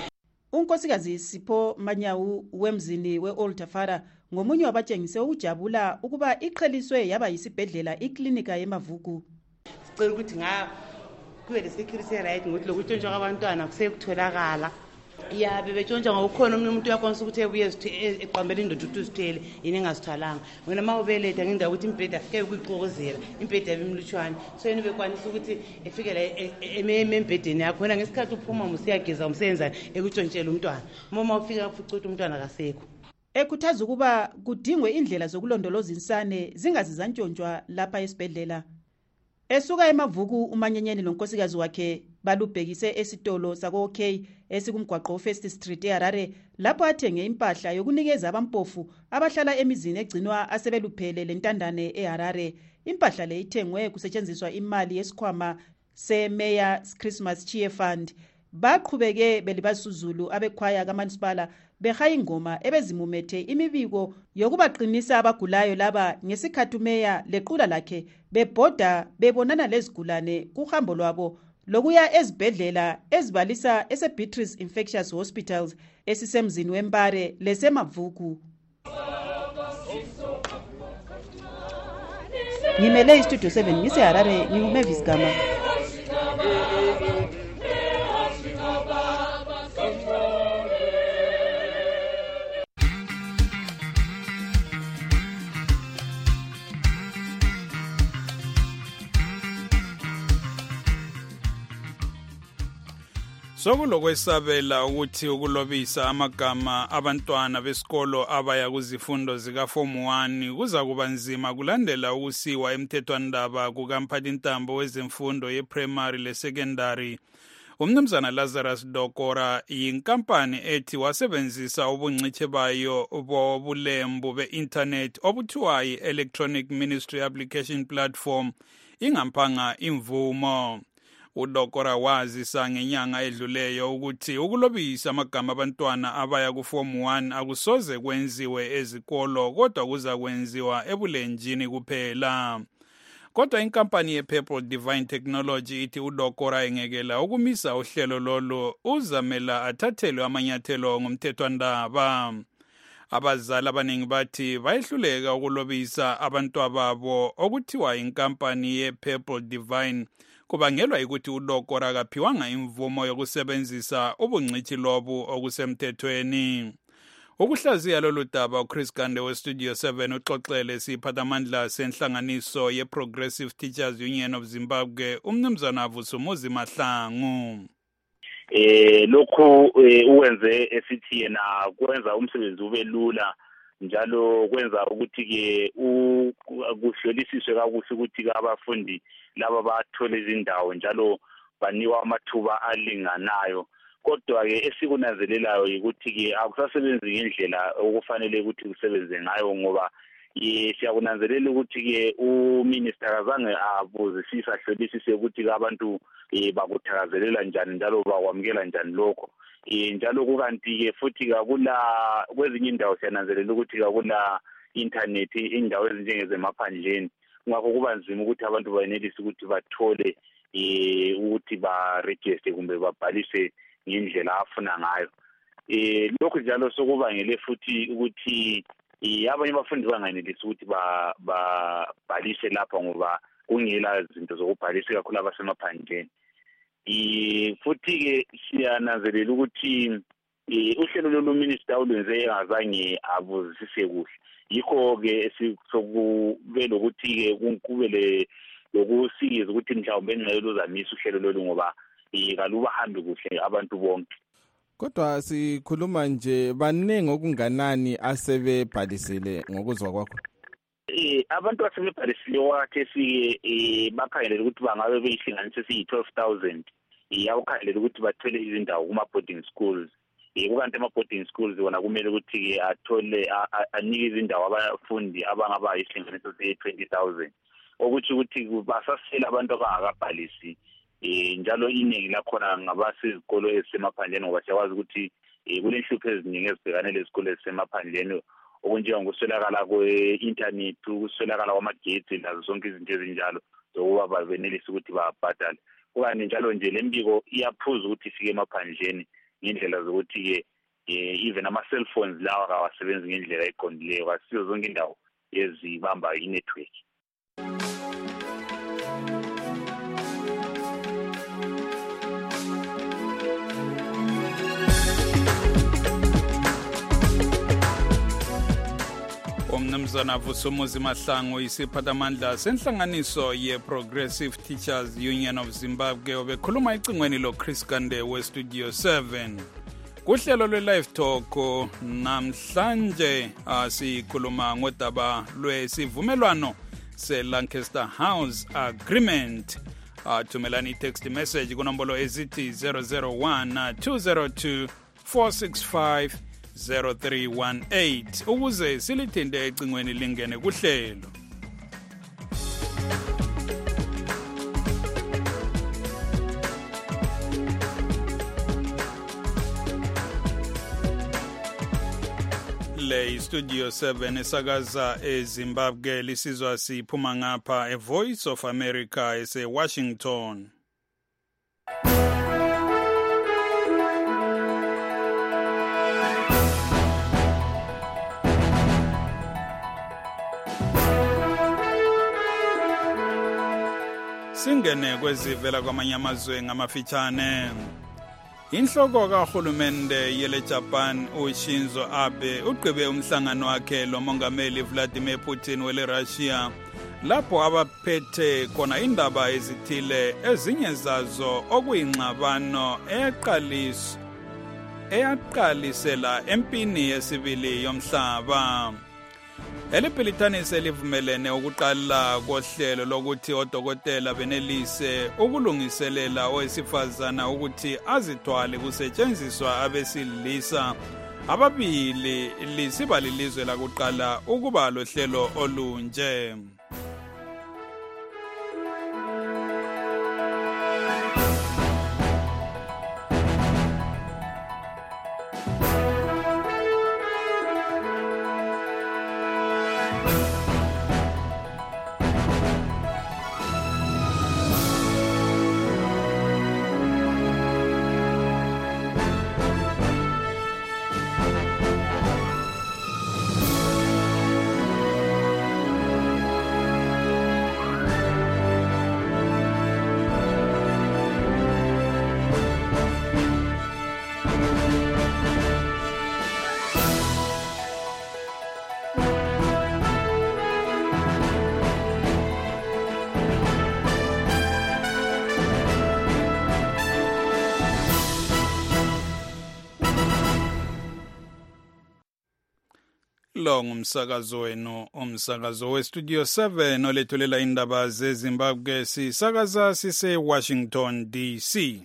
unkosikazi Sipho Manyawu wemzini we-Old Tafara ngomunye wabatshengise ukujabula ukuba iqheliswe yaba yisibhedlela iklinika yemavuku. Sicela ukuthi kube le-security right ngokuthi lokutshontshwa kwabantwana kusekutholakala. Ya bebetshontsha ngokukhona omunye umuntu uyakwanisa ukuthi ebuye eqambela indoda ukuthi uzithele yini engazithwalanga. Wena ma ubeletha ngindawo ukuthi imbheda afike kuyixokozela imbheda yabimlutshwane so yena bekwanisa ukuthi efikela embhedeni yakho wena ngesikhathi uphuma musiyageza umsenzana ekutshontshela umntwana uma ufika uphucuthi umntwana kasekho. Ekhuthaza ukuba kudingwe indlela zokulondoloza insane zingazizantshontshwa lapha esibhedlela. Esuka emavuku umanyenyeni lonkosikazi wakhe balubhekise esitolo sako-OK esikumgwaqo First Street eHarare lapho athenge impahla yokunikeza abampofu abahlala emizini egcinwa asebeluphele lentandane eHarare. Impahla le ithengwe kusetshenziswa imali yesikhwama seMayor's Christmas Cheer Fund. Baqhubeke belibasuzulu abekhwaya kaManisipala behaya ingoma ebezimumethe imibiko yokubaqinisa abagulayo laba ngesikhathi umeya lequla lakhe bebhoda bebonana lezigulane kuhambo lwabo lokuya ezibhedlela ezibalisa ese-Beatrice Infectious Hospitals esisemzini wempare lesemavuku. Ngimele istudio 7 ngiseHarare nginguMavis Gama. Sokulokwesabela ukuthi ukulobisa amagama abantwana besikolo abaya kuzifundo zika Form 1 kuza kuba nzima kulandela ukusiwa emthethwandaba kukamphathintambo wezemfundo ye-primary le-secondary. Umnumzana Lazarus Dokora yinkampani ethi wasebenzisa ubungcithe bayo bobulembu be-internet obuthiwa yi-Electronic Ministry Application Platform ingampanga imvumo. Udokora wazisa ngenyanga edluleyo ukuthi ukulobisa amagama abantwana abaya ku Form 1 akusoze kwenziwe ezikolo kodwa kuza kwenziwa ebulenjini kuphela. Kodwa inkampani ye-Purple Divine Technology ithi udokora engekela ukumisa uhlelo lolu uzamela athathelwe amanyathelo ngomthethwandaba. Abazali abaningi bathi bayehluleka ukulobisa abantwababo okuthiwa inkampani ye-Purple Divine kubangelwa ukuthi udokora kaphiwanga imvumo yokusebenzisa ubungcithi lobu okusemthethweni. Ukuhlaziya lolu daba uChris Gande weStudio 7 uxoxele siphathamandla senhlanganiso ye-Progressive Teachers Union of Zimbabwe umnumzana Vusumuzi Mahlangu. Lokhu uwenze esithi yena kwenza umsebenzi ube lula njalo kwenza ukuthi ke kuhlolisiswe kakuhle ukuthi abafundi laba bathole izindawo njalo banikwa amathuba alinganayo. Kodwa ke esikunanzelelayo ukuthi ke akusasebenzi ngendlela okufanele ukuthi kusebenze ngayo ngoba siyakunanzelela ukuthi ke uminister kazange abuzisisa hlolisise ukuthi abantu bakuthakazelela njani njalo bakwamukela njani lokho. Njalo kukanti ke futhi kakula kwezinye indawo siyananzelela ukuthi kakula internet indawo ezinjengezemaphandleni ngakho kuba nzima ukuthi abantu bayenelise ukuthi bathole ukuthi ba-register kumbe babhalise ngendlela afuna ngayo. Lokhu njalo sokubangele futhi ukuthi abanye abafundi bangayenelisi ukuthi babhalise lapha ngoba kungela zinto zokubhalisa kakhulu abasemaphandleni. Futhi ke siyananzelela ukuthi uhlelo loluminister ulwenze engazange abuzisise kuhle. Yikho ke sokube lokuthi ke kube lokusiza ukuthi mhlawumbe engqelo lozamisa uhlelo lolu ngoba kaluba hambe kuhle abantu bonke. Kodwa sikhuluma nje baningi okunganani asebebhalisile ngokuzwa kwakho? Abantu asebebhalisile wakhe bakhangelela ukuthi bangabe beyihlanganise siyi-12,000 yakukhangelela ukuthi bathole izindawo kuma-boarding schools. Kukanti ama-boarding schools wona kumele ukuthi-ke anike izindawo abafundi abangaba yihlanganiso siyi-20,000 okuthi ukuthi basasela abantu abangakabhalisi. Njalo iningi lakhona ngabasezikolo ezisemaphandleni ngoba siyakwazi ukuthi kulenhlupho eziningi ezibhekane lezikolo ezisemaphandleni okunjengokuswelakala kwe-internet, ukuswelakala kwamagetsi nazo zonke izinto ezinjalo zokuba benelise ukuthi babhadale. Kukanti njalo nje le mbiko iyaphuza ukuthi ifike emaphandleni ngendlela zokuthi-ke even ama-cellphones lawa kawasebenzi ngendlela eqondileyo, kasiyo zonke indawo ezibamba i-network. Umnumzana Vusumuzi Mahlangu isiphathamandla senhlanganiso ye-Progressive Teachers Union of Zimbabwe obekhuluma icingweni lo Chris Gande we-Studio 7. Kuhlelo lwe-Live Talk namhlanje sikhuluma ngodaba lwesivumelwano se-Lancaster House Agreement. Thumelani i-text message kunombolo ezithi 001 202 465 0318 ukuze silithinde ecingweni lingene kuhlelo. Le Studio 7 esakaza eZimbabwe lisizwa siphuma ngapha eVoice of America eseWashington. Singene kwezivela kwamanye amazwe ngamafitshane. Inhloko kahulumende yele Japan uShinzo Abe ugqibe umhlangano wakhe lomongameli Vladimir Putin wele Russia lapho abaphethe khona indaba ezithile ezinye zazo okuyingxabano eyaqalisela empini yesibili yomhlaba. Elibhilithanise livumelene ukuqala kohlelo lokuthi odokotela benelise ukulungiselela owesifazana ukuthi azithwale kusetshenziswa abesilisa ababili lisiba lilizwe lakuqala ukuba lohlelo olunje. Lo ngumsakazo wenu, umsakazo we-Studio 7 olethulela indaba zeZimbabwe sisakaza sise-Washington DC.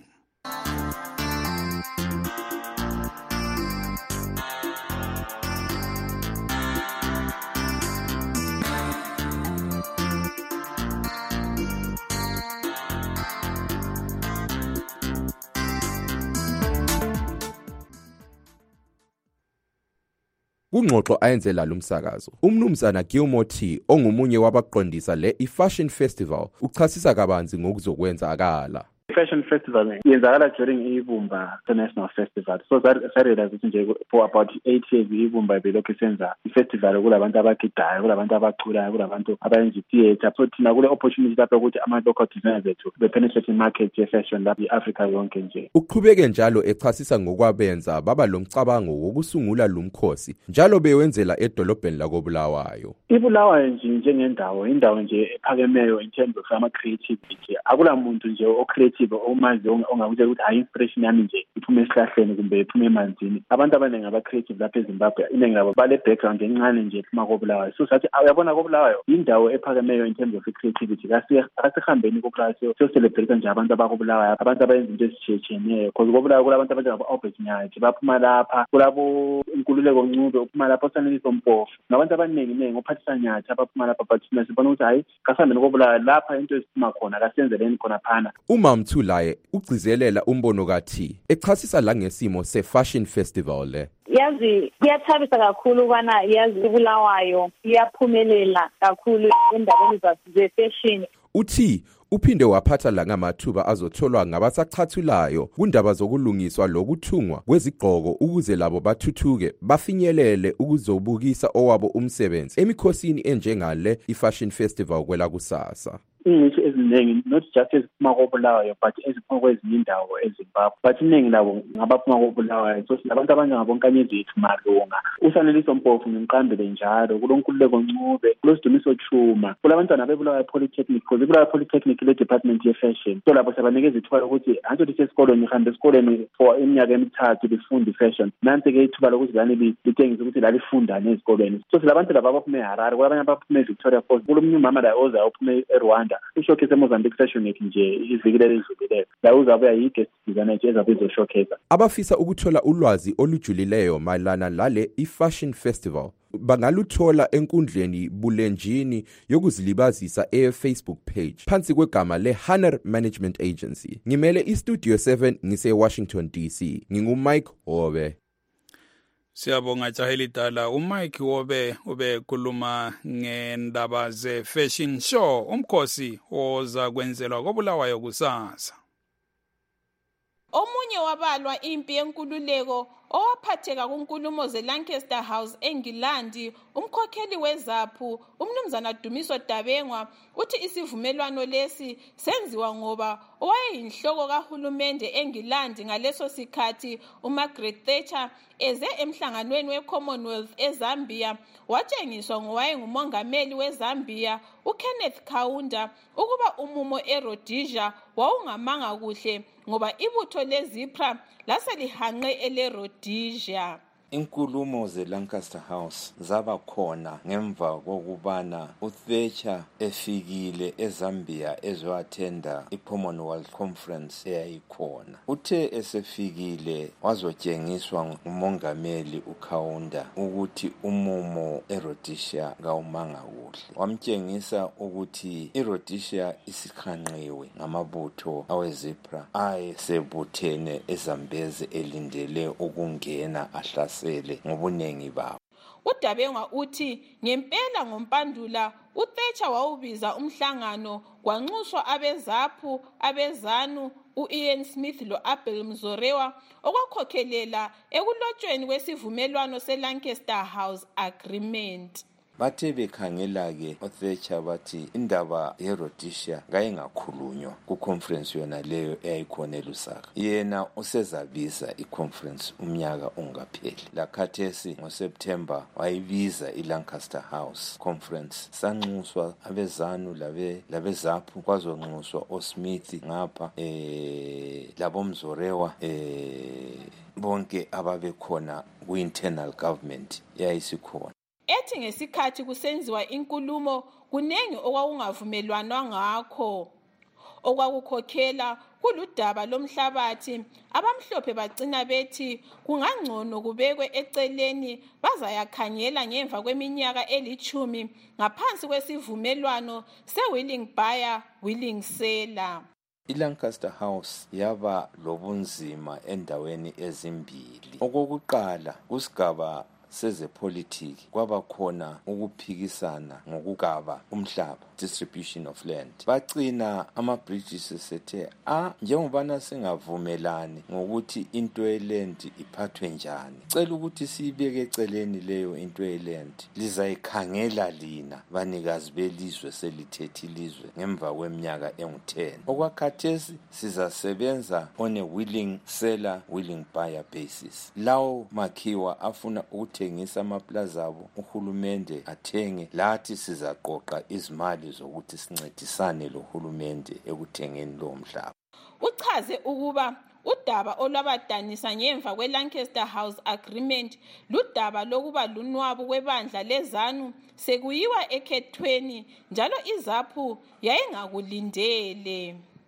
Kungxoxo ayenzela lumsakazo, umnumzana Gilmore T ongumunye wabaqondisa le i-Fashion Festival uchasisa kabanzi ngokuzokwenzakala. Fashion Festival yenzakala during iBumba International Festival. So sarealize ukuthi nje for about 8 years iBumba belokhu isenza ifestival kulabantu abagidayo, kulabantu abaculayo, kulabantu abayenza theater. So thina kule opportunity lapho ukuthi ama-local designers ethu bepenetrate market ye-fashion lapho i-Africa yonke nje. Uqhubeke njalo echasisa ngokwabenza baba lomcabango wokusungula lumkhosi njalo bewenzela edolobheni lakoBulawayo. iBulawayo nje njengendawo, indawo nje ephakemeyo in terms of ama-creativity. Akula muntu nje o-creative omazi ongakutshela ukuthi hayi inspiration yami nje iphume esihlahleni kumbe iphume emanzini. Abantu abaningi aba-creative lapha eZimbabwe iningi labo bale background encane nje ephuma koBulawayo. So sathi uyabona koBulawayo indawo ephakemeyo in terms of creativity. Asihambeni koBulawayo siyocelebrate nje abantu abakoBulawayo, abantu abayenza into ezitshiyetshiyeneyo. Because koBulawayo kulabantu abanjengabo-Albert Nyathi baphuma lapha, kulabo Nkululeko Ncube uphuma lapha, uSaneliso Mpofu nabantu abaningi uPhathisa Nyathi abaphuma lapha. But thina sibona ukuthi hayi kasihambeni koBulawayo lapha into eziphuma khona kasiyenzeleni khona phana. Umamthulaye ugcizelela umbono kathi echasisa la ngesimo se-Fashion Festival le. Yazi kuyathabisa kakhulu ukwana yazi iBulawayo iyaphumelela kakhulu endabeni ze-fashion. Uthi Uphinde waphatha la ngamathuba azotholwa ngabasachathulayo kundaba zokulungiswa lokuthungwa kwezigqoko ukuze labo bathuthuke bafinyelele ukuzobukisa owabo umsebenzi emikhosini enjengale iFashion Festival kwela kusasa. Ingcitshi eziningi not just eziphuma koBulawayo but eziphuma kwezinye indawo eZimbabwe but iningi labo ngabaphuma koBulawayo so silabantu abanjengabonkanyezi yethu Malunga uSaneliso Mpofu ngiqambile njalo kulonkululeko Ncube kuloSidumiso Chuma kulabantwana beBulawayo Polytechnic because iBulawayo Polytechnic le department ye fashion so labo sabanikeza ithuba lokuthi anto lisesikolweni ngihambe esikoleni for iminyaka emithathu befunda ifashion nansi ke ithuba lokuzibani litengisa ukuthi la lifundane ezikolweni so silabantu laba abaphuma eHarare kulabanye abaphuma eVictoria Falls kulomnye umama la oza ophuma eRwanda ishowcase eMozambique Fashion Week nje ivikile lezibile la uzabe yiguest designer nje ezabe showcase. Abafisa ukuthola ulwazi olujulileyo mayelana lale iFashion Festival bangaluthola enkundleni bulenjini yokuzilibazisa e-Facebook page phansi kwegama le-Hanner Management Agency. Ngimele iStudio 7 ngise-Washington DC. NginguMike Hobe. Siyabonga Jaheli Dala. uMike Hobe ubekhuluma ngendaba ze-fashion show umkhosi oza kwenzelwa koBulawayo kusasa. Omunye wabalwa impi yenkululeko owaphatheka kunkulumo zeLancaster House eNgilandi umkhokheli weZAPU umnumzana Dumiso Dabengwa uthi isivumelwano lesi senziwa ngoba owayeyinhloko kahulumende eNgilandi ngaleso sikhathi uMargaret Thatcher eze emhlanganweni weCommonwealth eZambia watshengiswa ngowayengumongameli weZambia uKenneth Kaunda ukuba umumo eRhodesia wawungamanga kuhle ngoba ibutho leZIPRA laselihanqe eleRhodesia. Inkulumo zeLancaster House zaba khona ngemva kokubana uThatcher efikile eZambia ezoattenda iCommonwealth Conference eyayikhona. Uthe esefikile wazotshengiswa ngumongameli uKaunda ukuthi umumo eRhodesia kawumanga kuhle. Wamtshengisa ukuthi iRhodesia isikhanqiwe ngamabutho aweZIPRA ayesebuthene eZambezi elindele ukungena ahlase ngobunengi bawo. uDabengwa uthi ngempela ngompandula uThatcher wawubiza umhlangano kwanxuswa abeZAPU abeZANU uIan Smith loAbel Mzorewa okwakhokhelela ekulotshweni kwesivumelwano seLancaster House Agreement. Bathe bekhangela ke uThatcher bathi indaba yeRhodesia ngayingakhulunywa kuconference yona leyo eyayikhona eLusaka. Yena usezabisa iconference umnyaka ungapheli. Lakhathesi ngoSeptember wayibiza iLancaster House Conference. Sanxuswa abezanu labeZAPU kwazonxuswa oSmith ngapha labomzorewa bonke ababekhona ku-internal government yayisikhona. Ethi ngesikhathi kusenziwa inkulumo kunengi okwakungavumelwanwa ngakho okwakukhokhela kuludaba lomhlabathi abamhlophe bagcina bethi kungangcono kubekwe eceleni bazayakhangela ngemva kweminyaka 10 ngaphansi kwesivumelwano seWilling Buyer Willing Seller. iLancaster House yaba lobunzima endaweni ezimbili. Okokuqala kusigaba sezepolitiki kwaba khona ukuphikisana ngokugaba umhlaba, distribution of land. Bagcina ama-British sethe njengobana singavumelani ngokuthi into yeland iphathwe njani, cela ukuthi siyibeke eceleni leyo into yeland, lizayikhangela lina banikazi belizwe selithethe ilizwe ngemva kweminyaka engu-10. Okwakhathesi sizasebenza on a willing seller willing buyer basis. Lawo makhiwa afuna ukuthengisa amaplaza abo uhulumende athenge, lathi sizaqoqa izimali zokuthi sincedisane lohulumende ekuthengeni lo mhlaba. Uchaze ukuba udaba olwabadanisa ngemva kweLancaster House Agreement ludaba lokuba lunwabu kwebandla leZANU sekuyiwa ekhethweni njalo iZAPU yayingakulindele.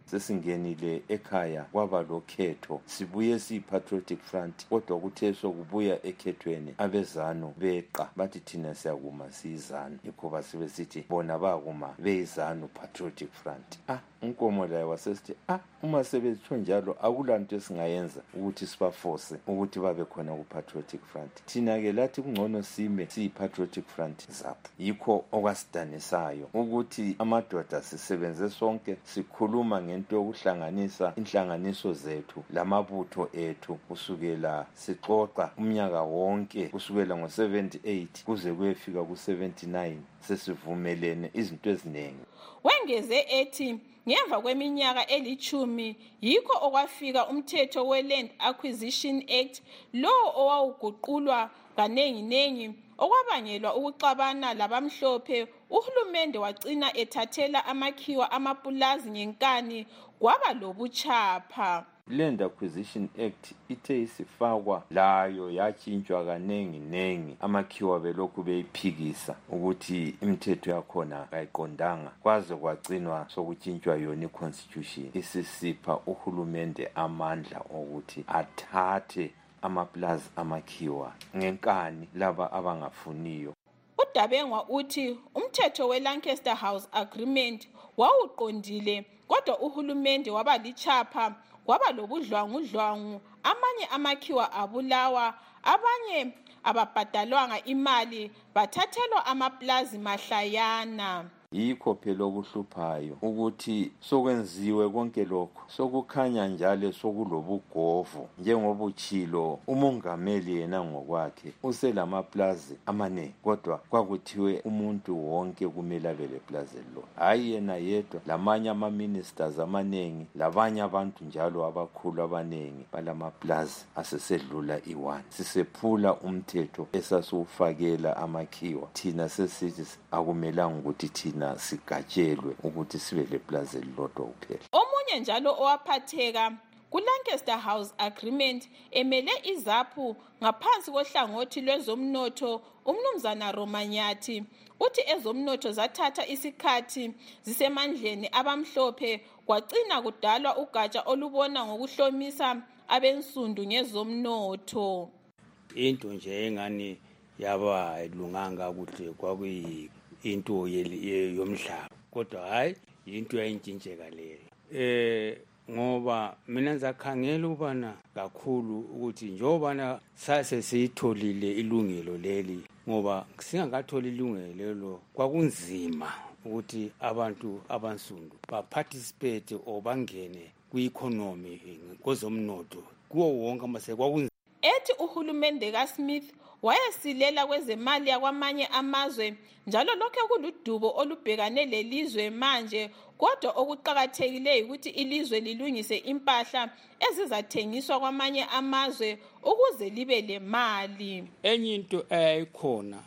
sesingenile ekhaya kwaba lokhetho sibuye siyi-Patriotic Front kodwa kuthe sokubuya ekhethweni abezanu beqa bathi thina siyakuma siyizanu yikho basebesithi bona bakuma beyizanu Patriotic Front. Unkomo laye wasesithi uma sebetsho njalo akulanto esingayenza ukuthi sibaforce ukuthi babe khona ku-Patriotic Front. Thina-ke lathi kungcono sime siyi-Patriotic Front zapho. Yikho okwasidanisayo ukuthi amadoda sisebenze sonke sikhuluma ngento yokuhlanganisa inhlanganiso zethu lamabutho ethu kusukela sixoxa umnyaka wonke kusukela ngo-78 kuze kuyefika ku-79 sesivumelene izinto eziningi. Wengeze ethi ngemva kweminyaka eli10 yikho okwafika umthetho we-Land Acquisition Act lo owawuguqulwa kanenginengi okwabangelwa ukuxabana labamhlophe. Uhulumende wagcina ethathela amakhiwa amapulazi ngenkani kwaba lobuchapha. Land Acquisition Act ithe isifakwa layo yatshintshwa kanenginengi amakhiwa belokhu beyiphikisa ukuthi imithetho yakhona kayiqondanga kwaze kwagcinwa sokutshintshwa yona i-constitution isisipha uhulumende amandla okuthi athathe amaplazi amakhiwa ngenkani laba abangafuniyo. uDabengwa uthi umthetho we-Lancaster House Agreement wawuqondile kodwa uhulumende waba lichapha kwaba lobudlwangudlwangu amanye amakhiwa abulawa abanye ababhadalwanga imali bathathelwa amaplazi mahlayana. Yikho phela okuhluphayo ukuthi sokwenziwe konke lokho sokukhanya njalo sokulobugovu njengoba uchilo umongameli yena ngokwakhe uselamaplazi amanengi kodwa kwakuthiwe umuntu wonke kumele abe leplazi lo hayi yena yedwa lamanye ama-ministers amanengi labanye abantu njalo abakhulu abanengi balamaplazi asesedlula i1 sisephula umthetho esasiwufakela amakhiwa thina sesithi akumelanga ukuthi thina sigatshelwe ukuthi sibe leplazi elilodwa kuphela. Omunye njalo owaphatheka ku-Lancaster House Agreement emele izaphu ngaphansi kohlangothi lwezomnotho umnumzana Romanyathi uthi ezomnotho zathatha isikhathi zisemandleni abamhlophe kwagcina kudalwa ugatsha olubona ngokuhlomisa abensundu ngezomnotho. Into nje engani yaba ilunganga ukuthi kwakuyi into yomhlaba kodwa hayi into yayintshintsheka leyo ngoba mina ngizakhangela ubana kakhulu ukuthi njobana sase siyitholile ilungelo leli ngoba singakatholi ilungelo lelo kwakunzima ukuthi abantu abansundu baparticipate or bangene kwi-economy kwezomnotho kuwo wonke amase kwakunzima. Ethi uhulumende kaSmith wayesilela kwezemali yakwamanye amazwe njalo lokho kuludubo olubhekane lelizwe manje kodwa okuqhakathekileyo ukuthi ilizwe lilungise impahla ezizathengiswa kwamanye amazwe ukuze libe lemali. Enye into eyayikhona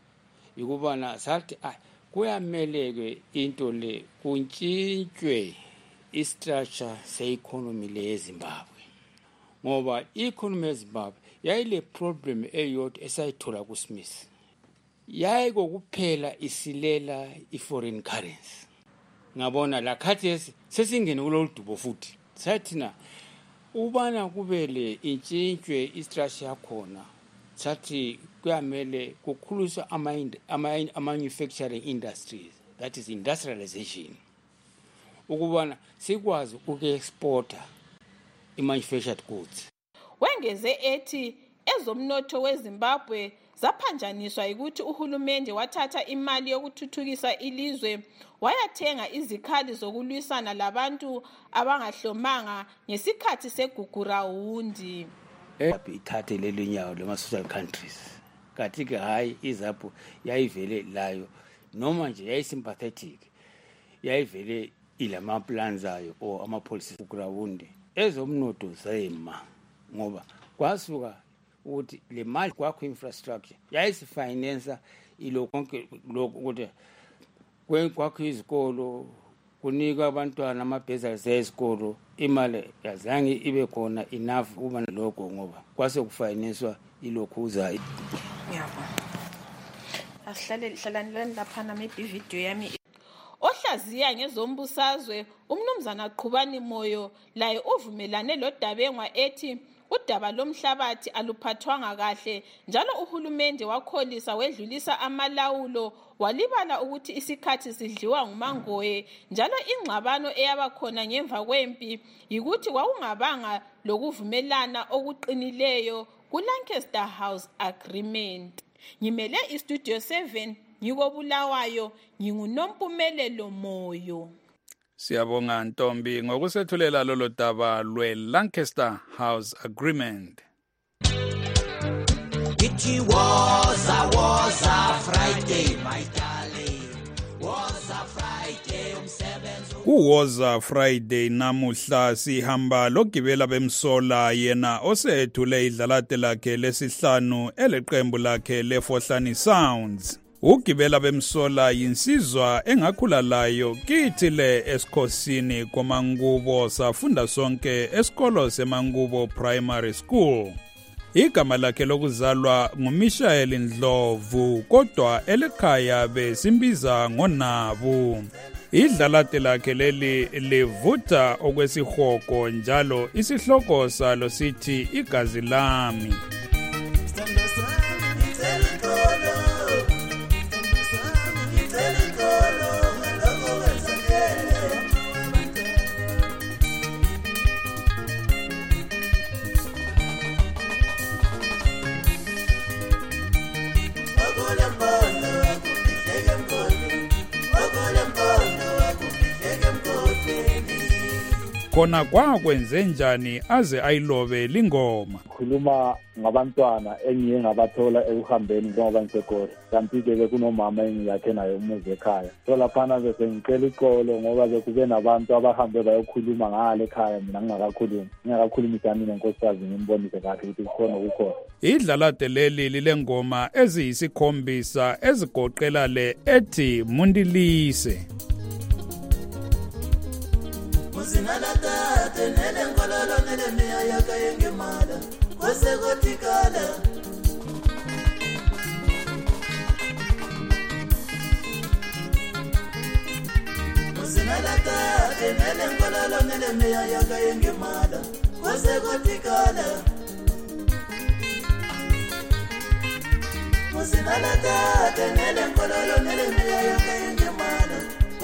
ikubana sathi kuyameleke into le kuntshintshwe istructure se-economy le yeZimbabwe ngoba i-economy yeZimbabwe yayile problem eyodwa esayithola kuSmith yayikokuphela isilela i-foreign currency ngabona la khathesi sesingene kulolu dubo futhi sathina ubana kubele intshintshwe istructure yakhona sathi kuyamele kukhululiswa ama-manufacturing industries that is industrialization ukubana sikwazi uku-exporta i-manufactured goods. Wengeze ethi ezomnotho weZimbabwe zaphanjaniswa ukuthi uhulumende wathatha imali yokuthuthukisa ilizwe wayathenga izikhali zokulwisana labantu abangahlomanga ngesikhathi segugurawundi. Ithathe leli nyawo lema-social countries kathi-ke hayi izapho yayivele layo noma nje yayisympathetic yayivele ilama-plans ayo or ama-policies gugurawundi ezomnotho zema ngoba kwasuka ukuthi le mali kwakho infrastructure yayisifinansa ilo konke lokho ukuthi kwakho izikolo kunika abantwana amabhezali ezikolo imali yazange ibe khona enough kuba lokho ngoba kwase kufinanswa ilokhu uzayo. Yabo. Asihlalelani lapha maybe video yami. Ohlazi ohlaziya ngezombusazwe umnumzana Qhubani Moyo laye uvumelane loDabengwa ethi udaba lomhlabathi aluphathwanga kahle njalo uhulumende wakholisa wedlulisa amalawulo walibala ukuthi isikhathi sidliwa ngumangoye njalo ingxabano eyabakhona ngemva kwempi yikuthi kwakungabanga lokuvumelana okuqinileyo kuLancaster House Agreement. Ngimele iStudio 7 ngikobulawayo nginguNompumelelo Moyo. Siyabonga Ntombi ngokusethulela lolo daba lweLancaster House Agreement. It was a Friday, my darling. Was a Friday umsebenzi. Kuwoza Friday namuhla sihamba logibela bemsola yena osethule idlalate lakhe lesihlanu eleqembu lakhe leFohlani Sounds. Ugibela bemsola yinsizwa engakhula layo kithi le esikhosini koMangubo safunda sonke esikolo seMangubo Primary School. Igama lakhe lokuzalwa nguMishael Ndlovu kodwa elekhaya besimbiza ngoNabu. Idlalate lakhe leli livutha okwesihoko njalo isihloko salo sithi igazi lami. Khona kwakwenze njani aze ayilobe lingoma. Khuluma ngabantwana engiye ngabathola ekuhambeni ngoba ngisekole. Kanti ke kunomama engiyakhe naye umuzi ekhaya. So laphana bese ngicela ixolo ngoba bekube nabantu abahambe bayokhuluma ngale ekhaya mina ngingakakhulumisa mina inkosikazi ngimbonise kahle ukuthi kukhona ukukhona. Idlalate leli lilengoma eziyisikhombisa ezigoqela le ethi Mundilise. Muzinalata tenele ngololo nele miya yaka yengemala kose gotikala Muzinalata tenele ngololo nele miya yaka yengemala kose gotikala Muzinalata tenele ngololo nele miya yaka yengemala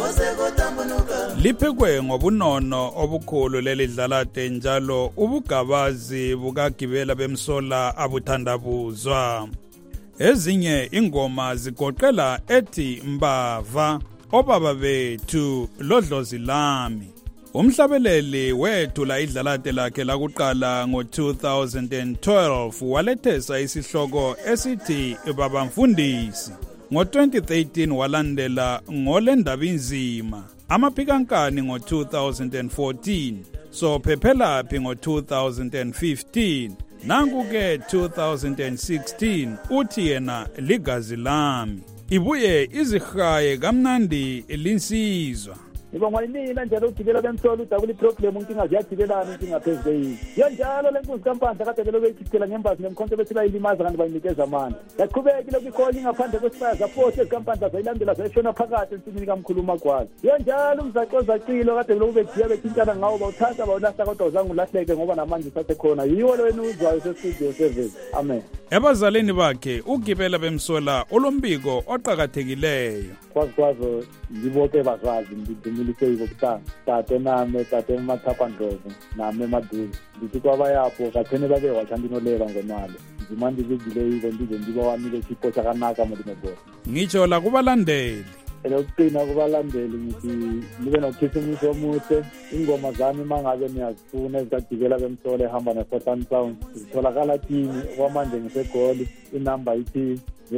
Liphekwe ngobunono obukhulu lelidlalate njalo ubugabazi bukagibela bemsola abuthandabuzwa. Ezinye ingoma zigoqela ethi Mbava, Obaba bethu, Lodlozi lami. Umhlabeleli wethula idlalate lakhe lakuqala ngo-2012 walethesa isihloko esithi Baba Mfundisi. Ngo-2013 walandela ngolendaba inzima, amaphikankani ngo-2014, so phephelaphi ngo-2015, nangu-ke 2016 uthi yena ligazi lami. Ibuye izihaye kamnandi linsizwa. Ngibonga mina njalo ugibela bemsola udabula iproblem inkinga ziyagibelana inkinga phezulu yini. Yonjalo lenkunzi kampandla kade vele beyichithela ngembazi nemkhonto bethi bayilimaza kanti bayinikeza amandla. Yaqhubekile kwikhona ingaphandle kwesifaya force kampandla zayilandela zayishona phakathi ensimini kaMkhuluma Gwala. Yonjalo umzacozacilo kade vele ubethiya bethintana ngawo bawuthatha bawulahla kodwa uzange ulahleke ngoba namanje sathe khona. Yiwo lo wena uzwayo sestudio 7. Amen. Ebazaleni bakhe ugibela bemsola olombiko oqhakathekileyo. Kwazo ngiboke bazazi ngidumilise yokutanga tate nami tate Mathapha Ndlovu nami Maduzu ndithi kwabayapho kathene babe wathandinoleka ngemali ndimandi bizile yizo ndiba wamile isipho sakanaka modimogoro ngitsho la kubalandeli elokugcina kubalandeli ngithi nibe nokhisimuso omuhle ingoma zami mangabe niyazifuna ezikagibela bemsola ehamba neFohlani Sound zitholakala kini kwamanje ngisegoli inamba ithi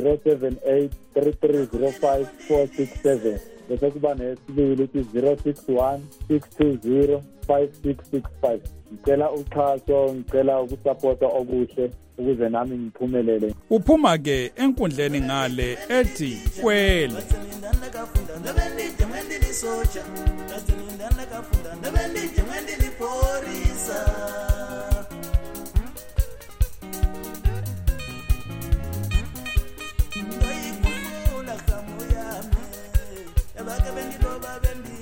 078-3305-467 bese kuba nesibili ithi 061-620-5665 ngicela uxhaso ngicela ukusapota okuhle ukuze nami ngiphumelele. Uphuma ke enkundleni ngale ethi kwele Abake bengiloba bendi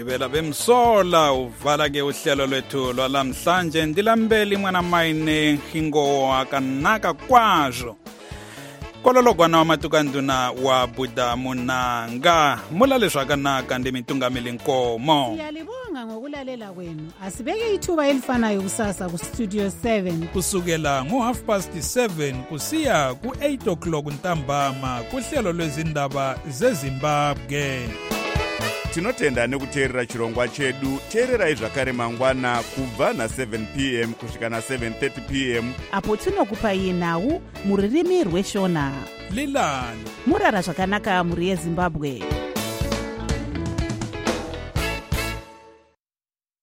gibela bemsola uvala ke uhlelo lwethu lwalamhlanje ndilambeli mwana maine hingo akanaka kwazo kololokwana wa matukanduna wa buda munanga mulaleswa kanaka ndimitungameli nkomo. Siyalibonga ngokulalela kwenu. Asibeke ithuba elifanayo kusasa ku Studio 7 kusukela ngo7:30 kusiya ku8 o'clock ntambama kuhlelo lwezindaba zeZimbabwe. Tinotenda nekuteerera chirongwa chedu. Teererai zvakare mangwana kubva na7 p.m. kusvika na7:30 p.m. apo tinokupai nhau muririmi rweshona. Lilani murara zvakanaka muri yeZimbabwe.